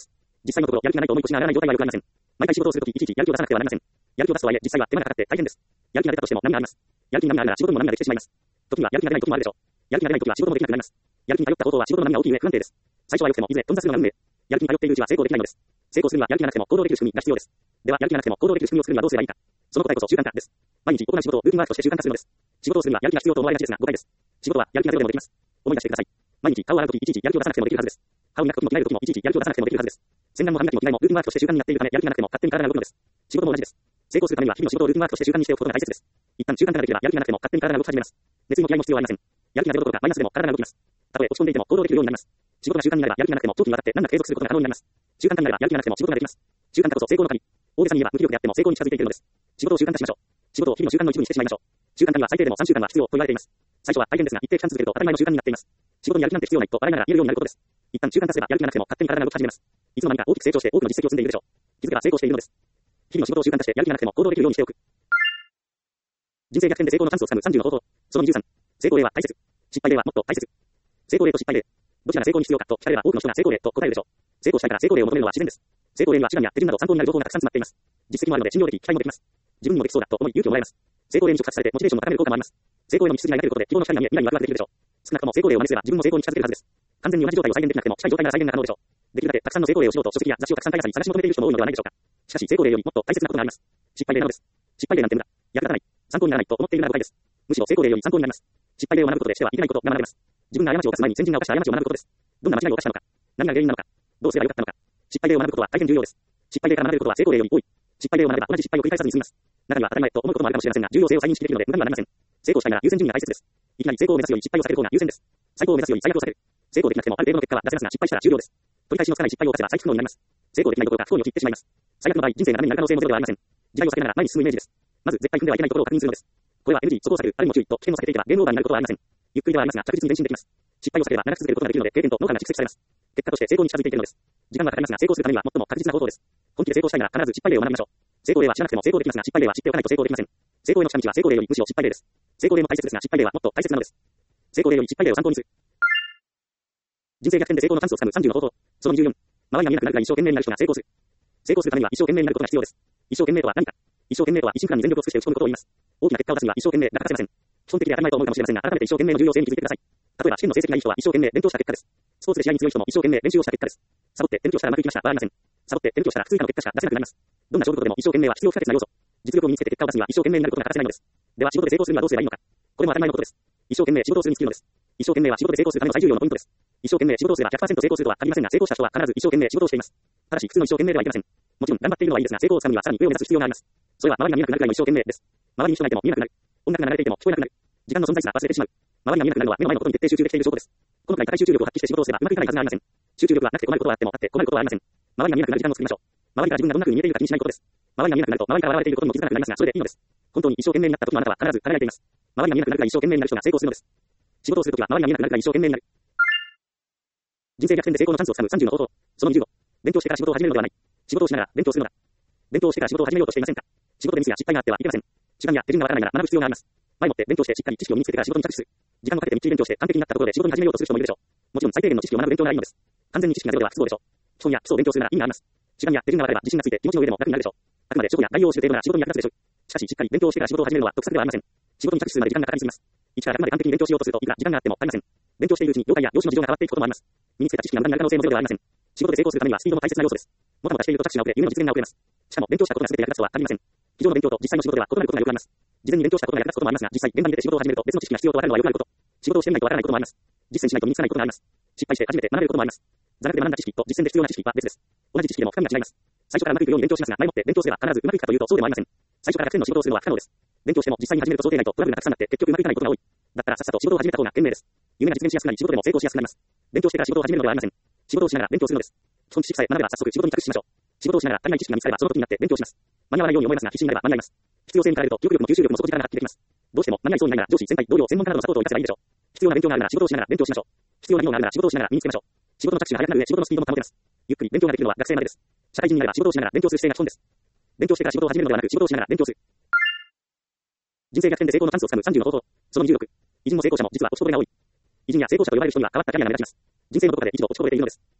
実際のところ、やる気がないと思い越しがならない状態はよくありません。毎回仕事をするとき、いちいちやる気を出さなくてはなりません。やる気を出すとはいえ、実際は手間がかかって大変です。やる気が出たとしても波があります。やる気に波があるなら仕事にも波ができてしまいます。時にはやる気が出ない時もあるでしょう。やる気が出ない時は仕事もできなくなります。やる気に頼ったことは仕事の波が大きい上不安定です。最初は良くても、いずれ頓挫するのが運命。やる気に頼っているうちは成功できないのです。成功するにはやる気がなくても行動できる仕組みが必要です。では、やる気がなくても行動できる仕組みを作るにはどうすればいいか。その答えこそ習慣化です。毎日行う仕事をルーティンワークとして習慣化するのです。仕事をするにはやる気が必要と思われがちですが、誤解です。仕事はやる気がゼロでもできます。思い出してください。毎日顔を洗うときいちいちやる気を出さなくてもできるはずです。歯を磨くときも着替えるときもいちいちやる気を出さなくてもできるはずです。洗顔も歯磨きも着替えもルーティンワークとして習慣になっているため、やる気がなくても勝手に体が動くのです。仕事も同じです。成功するためには日々の仕事をルーティンワークとして習慣にしておくことが大切です。一旦習慣化ができればやる気がなくても勝手に体が動き始めます。熱意も気合も必要はありません。やる気がゼロどころかマイナスでも体が動きます。たとえ落ち込んでいても行動できるようになります。仕事が習慣になればやる気がなくても長期にわたって難なく継続することが可能になります。習慣化になればやる気がなくても仕事ができます。習慣化こそ成功の鍵。大げさに言えば無気力であっても成功に近づいていけるのです。仕事を習慣化しましょう。仕事を日々の習慣の一部にしてしまいましょう。習慣化には最低でもさんしゅうかんは必要と言われています。最初は大変ですが一定期間続けると当たり前の習慣になっています。仕事にやる気なんて必要ないと笑いながら言えるようになることです。一旦習慣化すればやる気がなくても勝手に体が動き始めます。いつの間にか大きく成長して多くの実績を積んでいるでしょう。気づけば成功しているのです。日々の仕事を習慣化してやる気がなくても行動できるようにしておく。人生逆転で成功のチャンスをつかむさんじゅうの方法。そのにじゅうさん。成功例は大切。失敗例はもっと大切。成功例と失敗例。どちらが成功に必要かと聞かれれば多くの人が成功例と答えるでしょう。成功したいから成功例を求めるのは自然です。成功例には手段や手順など参考になる情報がたくさん詰まっています。実績もあるので信用でき、期待もできます。自分にもできそうだと思い勇気をもらえます。成功例に触発されてモチベーションを高める効果もあります。成功への道筋が描けることで希望の光が見え、未来にワクワクできるでしょう。少なくとも成功例を真似すれば自分も成功に近づけるはずです。完全に同じ状態を再現できなくても近い状態なら再現が可能でしょう。できるだけたくさんの成功例をしようと書籍や雑誌をたくさん買い漁り探し求めている人も多いのではないでしょうか。しかし成功例よりもっと大切なことがあります。失敗例なのです。失敗例なんて無駄、役立たない、参考にならないと思っているなら誤解です。むしろ成功例より参考になります。失敗例を学ぶことでしてはいけないことが学べます。自分が過ちを犯す前に先人が犯した過ちを学ぶことです。どんな間違いを犯したのか、何が原因なのか、どうすればよかったのか。失敗例を学ぶことは大変重要です。失敗例から学べることは成功例より多い。失敗例を学べば同じ失敗を繰り返さずに済みます。中には当たり前と思うこともあるかもしれませんが、重要性を再認識できるので無駄にはなりません。成功したいなら優先順位が大切です。いきなり成功を目指すより失敗を避ける方が優先です。最高を目指すより最悪を避ける。成功できなくてもある程度の結果は出せますが失敗したら終了です。取り返しのつかない失敗を犯せば再起不能になります。成功できないどころか不幸に陥ってしまいます。最悪の場合、人生がダメになる可能性もゼロではありません。時代を避けながら前に進むイメージです。まず絶対踏んではいけないところを確認するのです。これは エヌジー、そこを避ける、あるいも注意と危険を避けていけばゲームオーバーになることはありません。ゆっくりではありますが着実に前進できます。失敗を避ければ長く続けることができるので経験とノウハウが蓄積されます。結果として成功に近づいていけるのです。時間はかかりますが成功するためには最も確実な方法です。本気で成功したいなら必ず失敗例を学びましょう。成功例は知らなくても成功できますが失敗例は知っておかないと成功できません。成功への近道は成功例よりむしろ失敗例です。成功例も大切ですが失敗例はもっと大切なのです。成功例より失敗例を参考にする。人生逆転で成功のチャンスをつかむさんじゅうの方法。そのにじゅうよん。周りが見えなくなるから一生懸命になる人が成功する。成功するためには一生懸命になることが必要です。一生懸命とは何か。一生懸命とは一心不乱に全力を尽くして打ち込むことを言います。大きな結果を出すには一生懸命が欠かせません。基本的で当たり前と思うかもしれませんが、改めて一生懸命の重要性に気づいてください。例えば試験の成績がいい人は一生懸命勉強した結果です。スポーツで試合に強い人も一生懸命練習をした結果です。サボって手抜きをしたらうまくいきましたはありません。サボって手抜きをしたら普通以下の結果しか出せなくなります。どんな勝負事でも一生懸命は必要不可欠な要素。実力を身につけて結果を出すには一生懸命になることが欠かせないのです。では仕事で成功するにはどうすればいいのか。これも当たり前のことです。一生懸命仕事をするに尽きるのです。一生懸命は仕事で成功するための最重要のポイントです。一生懸命仕事をすれば ひゃくパーセント 成功するとは限りませんが、成功した人は必ず一生懸命仕事をしています。ただし普通の一生懸命ではいけません。もちろん頑張っているのはいいですが、成功をつかむにはさらに上を目指す必要があります。それは周りが見えなくなるくらいの一生懸命です。周りに人がいても見えなくなる。音楽が流れていても聞こえなくなる。時間の存在すら忘れてしまう。周りが見えなくなるのは目の前のことに徹底集中できている証拠です。このくらい高い集中力を発揮して仕事をすればうまくいかないはずがありません。集中力がなくて困ることはあってもあって困ることはありません。周りが見えなくなる時間を作りましょう。周りが自分がどんな風に見えているか気にしないことです。周りが見えなくなると周りから笑われていることにも気づかなくなりますが、それでいいのです。本当に一生懸命になった時のあなたは必ず輝いています。周りが見えなくなるから一生懸命になる人が成功するのです。仕事をするときは周りが見えなくなるから一生懸命になる。人生逆転で成功のチャンスをつかむさんじゅうの方法。そのにじゅうご。勉強してから仕事を始めるのではない。仕事をしながら勉強するのだ。勉強してから仕事を始めようとしていませんか。仕事でミスや失敗があってはいけません。手段や手順がわからないなら学ぶ必要があります。前もって勉強してしっかり知識を身につけてから仕事に着手する。時間をかけてみっちり勉強して完璧になったところで仕事に始めようとする人もいるでしょう。もちろん最低限の知識を学ぶ勉強がいいのです。完全に知識がゼロでは不都合でしょう。基本や基礎を勉強するなら意味があります。時間や手順がわかれば自信がついて気持ちの上でも楽になるでしょう。あくまで書庫や概要を知る程度なら仕事に役立つでしょう。しかししっかり勉強してから仕事を始めるのは得策ではありません。仕事に着手するまで時間がかかりすぎます。いちからひゃくまで完璧に勉強しようとするといくら時間があっても足りません。勉強しているうちに業界や業種の事情が変わっていくこともあります。身につけた知識が無駄になる可能性もゼロではありません。仕事で成功するためにはスピードも大切な要素です。もたもたしていると着手が遅れ、夢の実現が遅れます。しかも勉強したことが全て役立つとは限りません。机上の勉強と実際の仕事では異なることがよくあります。事前に勉強したことが役立つこともありますが、実際現場に出て仕事を始めると別の知識が必要とわかるのはよくあること。仕事をしてみないとわからないこともあります。実践しないと身につかないことがあります。失敗して初めて学べることもあります。座学で学んだ知識と実践で必要な知識は別です。同じ知識でも深みが違います。最初からうまくいくように勉強しますが、前もって勉強すれば必ずうまくいくかというとそうでもありません。最初からひゃくてんの仕事をするのは不可能です。勉強しても実際に始めると想定外とトラブルがたくさんあって結局うまくいかないことが多い。だったらさっさと仕事を始めた方が賢明です。夢が実現しやすくなり仕事でも成功しやすくなります。勉強してから仕事を始めるのではありません。仕事をしながら勉強するのです。基本知識さえ学べば早速仕事に着手しましょう。仕事をしながら足りない知識が見つかればその時になって勉強します。間に合わないように思いますが必死になれば間に合います。必要性に駆られると記憶力も吸収力も底力が発揮できます。どうしても間に合いそうにないなら上司、先輩、同僚、専門家などのサポートを活かせばいいでしょう。必要な勉強があるなら仕事をしながら勉強しましょう。必要な量があるなら仕事をしながら身につけましょう。仕事の着手が早くなる上仕事のスピードも保てます。ゆっくり勉強ができるのは学生までです。社会人になれば仕事をしながら勉強する姿勢が基本です。勉強してから仕事を始めるのではなく仕事をしながら勉強する。人生逆転で成功のチャンスをつかむさんじゅうの方法。そのにじゅうろく。偉人も成功者も実は落ちこぼれが多い。偉人や成功者と呼ばれる人には変わったキャリアが目立ちます。人生のどこかで一度落ちこぼれているのです。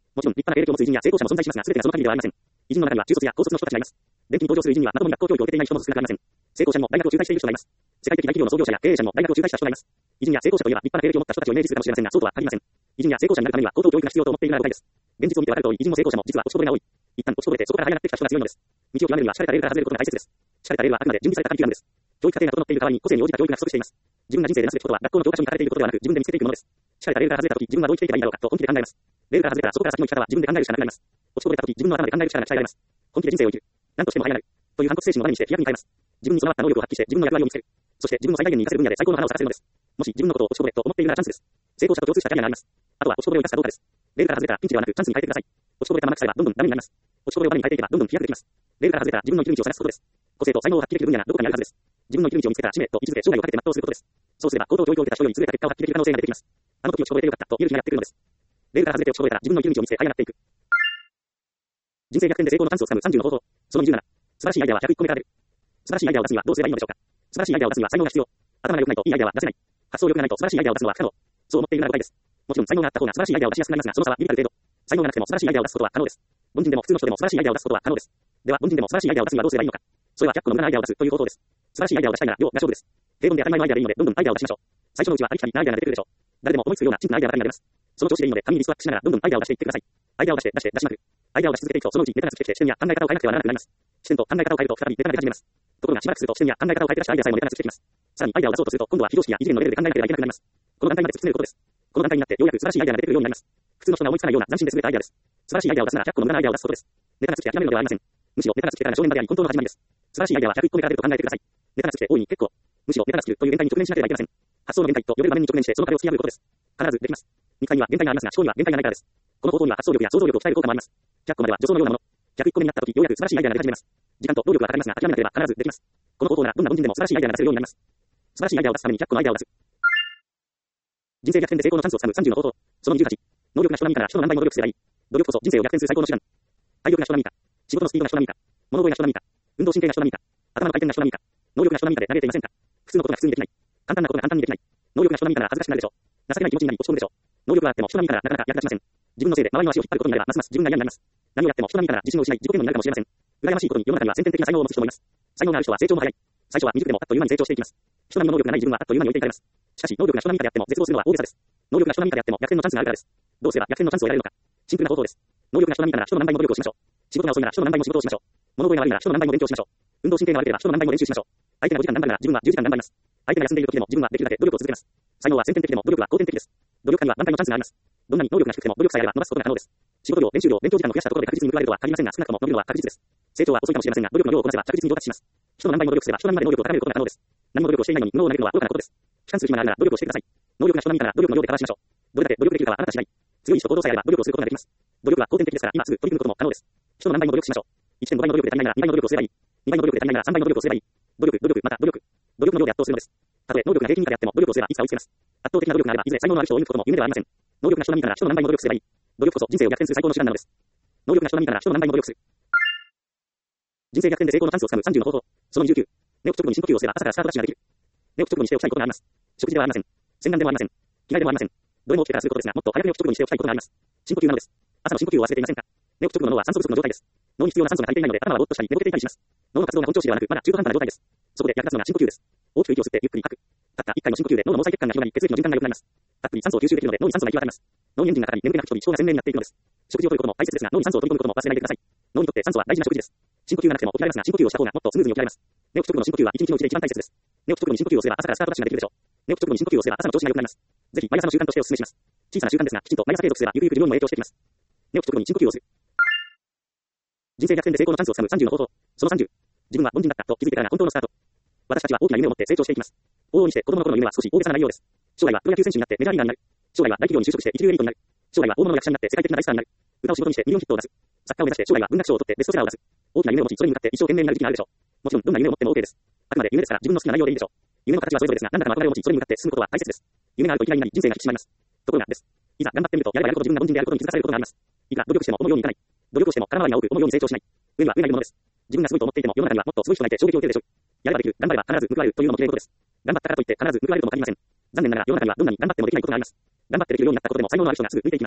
もちろん、立派な経歴を持つ偉人や成功者も存在しますが、全てがその限りではありません。偉人の中には中卒や高卒の人たちがいます。電気に登場する偉人にはまともに学校教育を受けていない人も少なくありません。成功者にも大学を中退している人がいます。世界的大企業の創業者や経営者にも大学を中退した人がいます。偉人や成功者といえば立派な経歴を持った人たちをイメージするかもしれませんが、そうとは限りません。偉人や成功者になるためには高等教育が必要と思っているのは誤解です。現実を見てわかる通り、偉人も成功者も実は落ちこぼれが多い。一旦落ちこぼれてそこから這い上がってきた人が強いのです。道を極めるには敷かれたレールから外れることが大切です。敷かれたレールはあくまで準備された環境なのです。教育課程が整っている代わりに個性に応じた教育が不足しています。自分が人生でなすべきことは学校の教科書に書かれていることではなく自分で見つけていくものです。敷かれたレールから外れたとき自分はどう生きていけばいいだろうかと本気で考えます。レールから外れたらそこから先の生き方は自分で考えるしかなくなります。落ちこぼれたとき自分の頭で考える力が鍛えられます。本気で人生を生きる。何としても這い上がる。という反骨精神を我にして飛躍に変えます。自分に備わった能力を発揮して自分の役割を見つける。そして自分の最大限に活かせる分野で最高の花を咲かせるのです。もし自分のことを落ちこぼれと思っているならチャンスです。成功者と共通したキャリアがあります。あとは落ちこぼれを生かすかどうかです。レールから外れたらピンチではなくチャンスに変えてください。落ちこぼれたまま腐ればどんどんダメになります。落ちこぼれをバネに変えていけばどんどん飛躍できます。レールから外れたら自分の生きる道を探すことです。個性と才能を発揮できる分野がどこかにあるはずです。自分の生きる道を見つけたら使命と生き続け生涯をかけて全うすることです。そうすれば高等教育を受けた人より優れた結果を発揮できる可能性が出てきます。あの時落ちこぼれてよかったと言える日がやってくるのです。レールから外れて落ちこぼれたら自分の生きる道を見つけ這い上がっていく。人生逆転で成功のチャンスをつかむさんじゅうの方法。そのにじゅうなな。素晴らしいアイデアはひゃくいっこめから出る。素晴らしいアイデアを出すにはどうすればいいのでしょうか。素晴らしいアイデアを出すには才能が必要。頭が良くないといいアイデアは出せない。発想力がないと素晴らしいアイデアを出すのは不可能。そう思っているなら誤解です。もちろん才能があった方が素晴らしいアイデアを出しやすくなりますが、その差は微々たる程度。才能がなくても素晴らしいアイデアを出すことは可能です。凡人でも普通の人でも素晴らしいアイデアを出すことは可能です。では凡人でも素晴らしいアイデアを出すにはどうすればいいのか。それはひゃっこの無駄なアイデアを出すという方法です。素晴らしいアイデアを出したいなら量が勝負です。平凡で当たり前のアイデアでいいのでどんどんアイデアを出しましょう。最初のうちはありきたりなアイデアが出てくるでしょう。誰でも思いつくようなチンなアイデアばかりが出ます。その調子でいいので紙にリストアップしながらどんどんアイデアを出していってください。アイデアを出して出して出しまくる。アイデアを出し続けていくとそのうちネタがつきてきて視点や考え方を変えなくてはならなくなります。視点と考え方を変えると再びネタが出始めます。ところがしばらくすると視点や考え方を変えて出したアイデアさえもネタがつきてきます。さらにアイデアを出そうとすると今度は非常識や異次元のレベルで考えなければいけなくなります。この段階まで突き詰めることです。この段階になってようやく素晴らしいアイデアが出てくるようになります。普通の人が思いつかないような斬新で優れたアイデアです。素晴らしいアイデアを出すならひゃっこの無駄なアイデアを出すことです。ネタがつきて諦めるのではありません。むしろネタがつきてからが正念場であり本当の始まりです。素晴らしいアイデアはひゃくいっこめから出ると考えてください。ネタがつきて大いに結構。むしろネタがつきるという限界に直面しなければいけません。発想の限界と呼べる場面に直面してその壁を突き破ることです。必ずできます。肉体には限界がありますが思考には限界がないからです。この方法には発想力や想像力を鍛える効果もあります。ひゃっこまでは助走のようなもの。ひゃくいっこめになった時ようやく素晴らしいアイデアが出始めます。時間と労力はかかりますが諦めなければ必ずできます。この方法ならどんな凡人でも素晴らしいアイデアが出せるようになります。素晴らしいアイデアを出すためにひゃっこのアイデアを出す。人生逆転で成功のチャンスをつかむさんじゅうの方法。そのにじゅうはち。能力が人並みから人の何倍も努力すればいい。努力こそ人生を逆転する最高の手段。体力が人並みか。仕事のスピードが人並みか。物覚えが人並みか。運動神経が人並みか。頭の回転が人並みか。能力が人並みかで慣れていませんか。普通のことが普通にできない。簡単なことが簡単にできない。能力が人並みかなら恥ずかしくなるでしょう。情けない気持ちになり落ち込むでしょう。能力があっても人並みかならなかなか役立ちません。自分のせいで周りの足を引っ張ることになればますます自分が嫌になります。何をやっても人並みかなら自信を失い自己嫌悪になるかもしれません。羨ましいことに世の中には先天的な才能を持つ人もいます。才能がある人は成長も早い。最初は未熟でもあっという間に成長していきます。人並みの能力がない自分はあっという間に置いていかれます。しかし能力が人並みかであっても絶望するのは大げさです。能力が人並みかであっても逆転のチャンスがあるからです。どうすれば逆転のチャンスを得られるのか。シンプルな方法です。能力が人並みかなら人の何倍も努力をしましょう。仕事が遅いなら人の何倍も仕事をしましょう。物覚えが悪いなら人の何倍も勉強しましょう。運動神経が悪ければ人の何倍も練習しましょう。相手がごじかん頑張るなら自分はじゅうじかん頑張ります。相手が休んでいる時でも自分はできるだけ努力を続けます。才能は先天的でも努力は後天的です。努力家には万倍のチャンスがあります。どんなに能力が低くても努力さえあれば伸ばすことが可能です。仕事量、練習量、勉強時間を増やしたところで確実に報われるとは限りませんが少なくとも伸びるのは確実です。成長は遅いかもしれませんが努力の量をこなせば着実に上達します。人の何倍も努力すれば人並みまで能力を高めることが可能です。何も努力をしていないのに無能を投げるのは愚かなことです。期間する暇があるなら努力をしてください。能力が人並みかなら努力の量でカバーしましょう。どれだけ努力できるかはあなた次第。強い意志と行動さえあれば努力をすることができます。努力は後天的ですから今すぐ取り組むことも可能です。人の何倍も努力しましょう。いってんごばいの努力で足りないならにばいの努力をすればいい。にばいの努力で足りないならさんばいの努力をすればいい。努力、努力、また努力。努力の量で圧倒するのです。たとえ能力が平均以下であっても努力をすればいつか追いつけます。圧倒的な努力があればいずれ才能のある人を追い抜くことも夢ではありません。能力が人並みかなら人の何倍も努力すればいい。努力こそ人生を逆転する最高の手段なのです。能力が人並みかなら人の何倍も努力する。人生逆転で成功のチャンスをつかむさんじゅうの方法。そのにじゅうきゅう。寝起き直後に深呼吸をすれば朝からスタートダッシュができる。寝起き直後にしておきたいことがあります。食事ではありません。洗顔でもありません。着替えでもありません。どれも起きてからすることですが、もっと早く寝起き直後にしておきたいことがあります。深呼吸なのです。朝の深呼吸を忘れていませんか。寝起き直後の脳は酸素不足の状態です。脳に必要な酸素が足りていないので頭はぼーっとしたり寝ぼけていたりします。脳の活動が本調子ではなくまだ中途半端な状態です。そこで役立つのが深呼吸です。大きく息を吸ってゆっくり吐く。たったいっかいの深呼吸で脳の毛細血管が広がり血液の循環が良くなります。たっぷり酸素を吸収できるので脳に酸素が行き渡ります。脳にエンジンがかかり眠気なく人に思考が鮮明になっていくのです。食事をとることも大切ですが脳に酸素を取り込むことも忘れないでください。脳にとって酸素は大事な食事です。深呼吸がなくても起きられますが深呼吸をした方がもっとスムーズに起きられます。寝起き直後の深呼吸は一日のうちで一番大切です。寝起き直後に深呼吸をすれば朝からスタートダッシュができるでしょう。寝起き直後に深呼吸をすれば朝の調子が良くなります。ぜひ毎朝の習慣としてお勧めします。小さな習慣ですがきちんと毎朝継続すればゆくゆく自分にも影響してきます。寝起き直後に深呼吸をする。人生逆転で成功のチャンスをつかむさんじゅうの方法。そのさんじゅう。自分は凡人だったと気づいてからが本当のスタート。私たちは大きな夢を持って成長していきます。往々にして子供の頃の夢は少し大げさな内容です。将来はプロ野球選手になってメジャーリーガーになる。将来は大企業に就職して一流エリートになる。将来は大物の役者になって世界的な大スターになる。歌を仕事にしてミリオンヒットを出す。作家を目指して将来は文学賞を取ってベストセラーを出す。大きな夢を持ちそれに向かって一生懸命になる時期があるでしょう。もちろんどんな夢を持っても OK です。あくまで夢ですから自分の好きな内容でいいでしょう。夢の形はそれぞれですが何らかの憧れを持ちそれに向かって進むことは大切です。夢があるといきなりなり人生が引き締まります。ところがです。いざ頑張ってみるとやればやるほど自分が凡人であることに気づかされることがあります。いくら努力しても思うようにいかない。努力をしても空回りが多く思うように成長しない。上には上がいるものです。自分がすごいと思っていても世の中にはもっとすごい人がいて衝撃を受けるでしょう。やればできる、頑張れば必ず報われるというのも綺麗なことです。頑張ったからといって必ず報われるとも限りません。残念ながら世の中にはどんなに頑張ってもできないことがあります。頑張ってできるようになったことでも才能のある人がすぐ浮いていきます。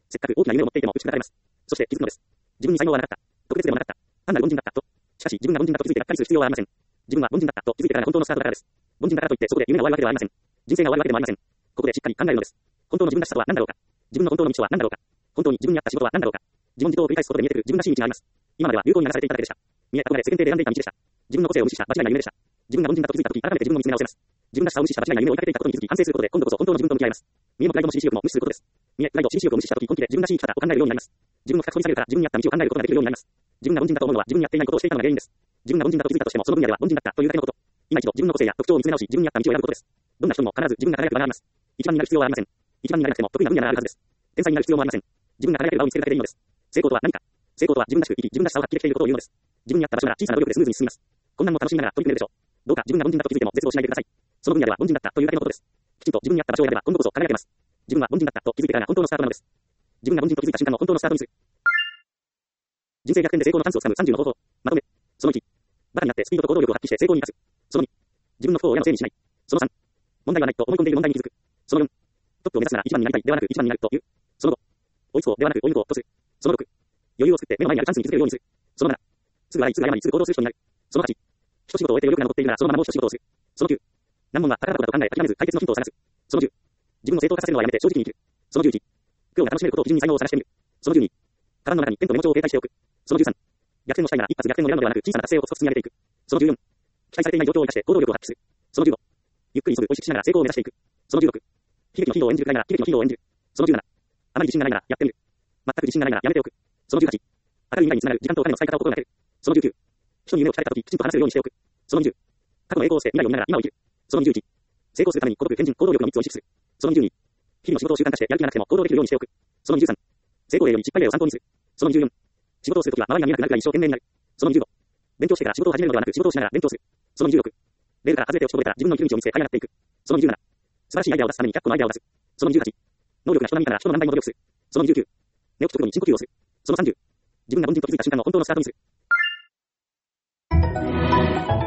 せっかく大きな夢を持っていても打ち砕かれます。そして気づくのです。自分に才能はなかった。特別でもなかった。単なる凡人だったと。しかし自分が凡人だと気づいてがっかりする必要はありません。自分は凡人だったと気づいてからが本当のスタートだからです。凡人だからといってそこで夢が終わるわけではありません。人生が終わるわけでもありません。ここでしっかり考えるのです。本当の自分らしさとは何だろうか。自分の本当の道とは何だろうか。本当に自分に合った仕事は何だろうか。自問自答を繰り返すことで見えてくる自分らしい道があります。今までは有効に流されていただけでした。見えたことで世間体で選んでいた道でした。自分の個性を無視した場違いな夢でした。自分が凡人だと気づいたとき、改めて自分を見つめ直せます。自分らしさを無視した場違いな夢を追いかけていたことに気づき反省することで今度こそ本当の自分と向き合います。見えもプライドも私利私欲も無視することです。見え、プライド、私利私欲を無視したとき、本気で自分らしい生き方を考えるようになります。自分を深く掘り下げるから自分に合った道を考えることができるようになります。自分が凡人だと思うのは自分に合っていないことをしていたのが原因です。自分が凡人だと気づいたとしてもその分野では凡人だったというだけのこと。今一度自分の個性や特徴を見つめ直し自分に合った道を選ぶことです。どんな人にも必ず自分が輝く場があります。一番になる必要はありません。一番にならなくても得意な分野があるはずです。天才になる必要もありません。自分が輝ける場を見つけるだけでいいのです。成功とは何か。成功とは自分らしく生き、自分らしさを発揮できていることを言うのです。自分に合った場所なら小さな努力でスムーズに進みます。困難も楽しみながら取り組めるでしょう。どうか自分が凡人だと気づいても絶望しないでください。その分野では凡人だったというだけのことです。きちんと自分に合った場所を選べば今度こそ輝けます。自分は凡人だったと気づいてからが本当のスタートなのです。自分が凡人と気づいた瞬間の本当のスタートにする。人生逆転で成功のチャンスをつかむさんじゅうの方法。まとめ。そのいち。バカになってスピードと行動力を発揮して成功に生かす。そのに。自分の不幸を親のせいにしない。そのさん。問題はないと思い込んでいる問題に気づく。そのよん。トップを目指すなら一番になりたいではなく一番になるという。そのご。追いつこうではなく追い抜こうとする。そのろく。余裕を作って目の前にあるチャンスに気づけるようにする。そのなな。すぐ笑いすぐ謝りすぐ行動する人になる。そのはち。一仕事を終えて余力が残っているならそのままもう一仕事をする。そのきゅう。難問は宝箱だと考え諦めず解決のヒントを探す。そのじゅう。自分を正当化させるのはやめて正直に生きる。そのじゅういち。苦労が楽しめることを基準に才能を探してみる。そのじゅうに。カバンの中にペンとメモ帳を携帯しておく。そのじゅうさん。逆転をしたいなら一発逆転を選ぶのではなく小さな達成をコツコツ積み上げていく。そのじゅうよん。期待されていない状況を生かして行動力を発揮する。そのじゅうご。ゆっくり急ぐ美味しくしながら成功を目指していく。そのじゅうろく。悲劇のヒーローを演じるくらいなら悲劇のヒーローを演じる。そのじゅうなな。あまり自信がないならやってみる。全く自信がないならやめておく。そのじゅうはち。明るい未来につながる時間とお金の使い方を心がける。そのじゅうきゅう。人に夢を聞かれたとききちんと話せるようにしておく。そのにじゅう。過去の栄光を捨て未来を見ながら今を生きる。そのにじゅういち。成功するために孤独、堅実、行動力のみっつを意識する。そのにじゅうに。日々の仕事を習慣化してやる気がなくても行動できるようにしておく。そのにじゅうさん。成功例より失敗例を参考にする。そのにじゅうよん。仕事をするときは周りが見えなくなるくらい一生懸命になる。そのにじゅうご。勉強してから仕事を始めるのではなく仕事をしながら勉強する。そのにじゅうろく。レールから外れて落ちこぼれたら自分の生きる道を見つけ這い上がっていく。そのにじゅうなな。素晴らしいアイデアを出すためにひゃっこのアイデアを出す。そのにじゅうはち。能力が人並みなら人の何倍も努力する。そのにじゅうきゅう。寝起き直後に深呼吸をする。そのさんじゅう。自分が凡人と気づいた瞬間の本当のスタートにする。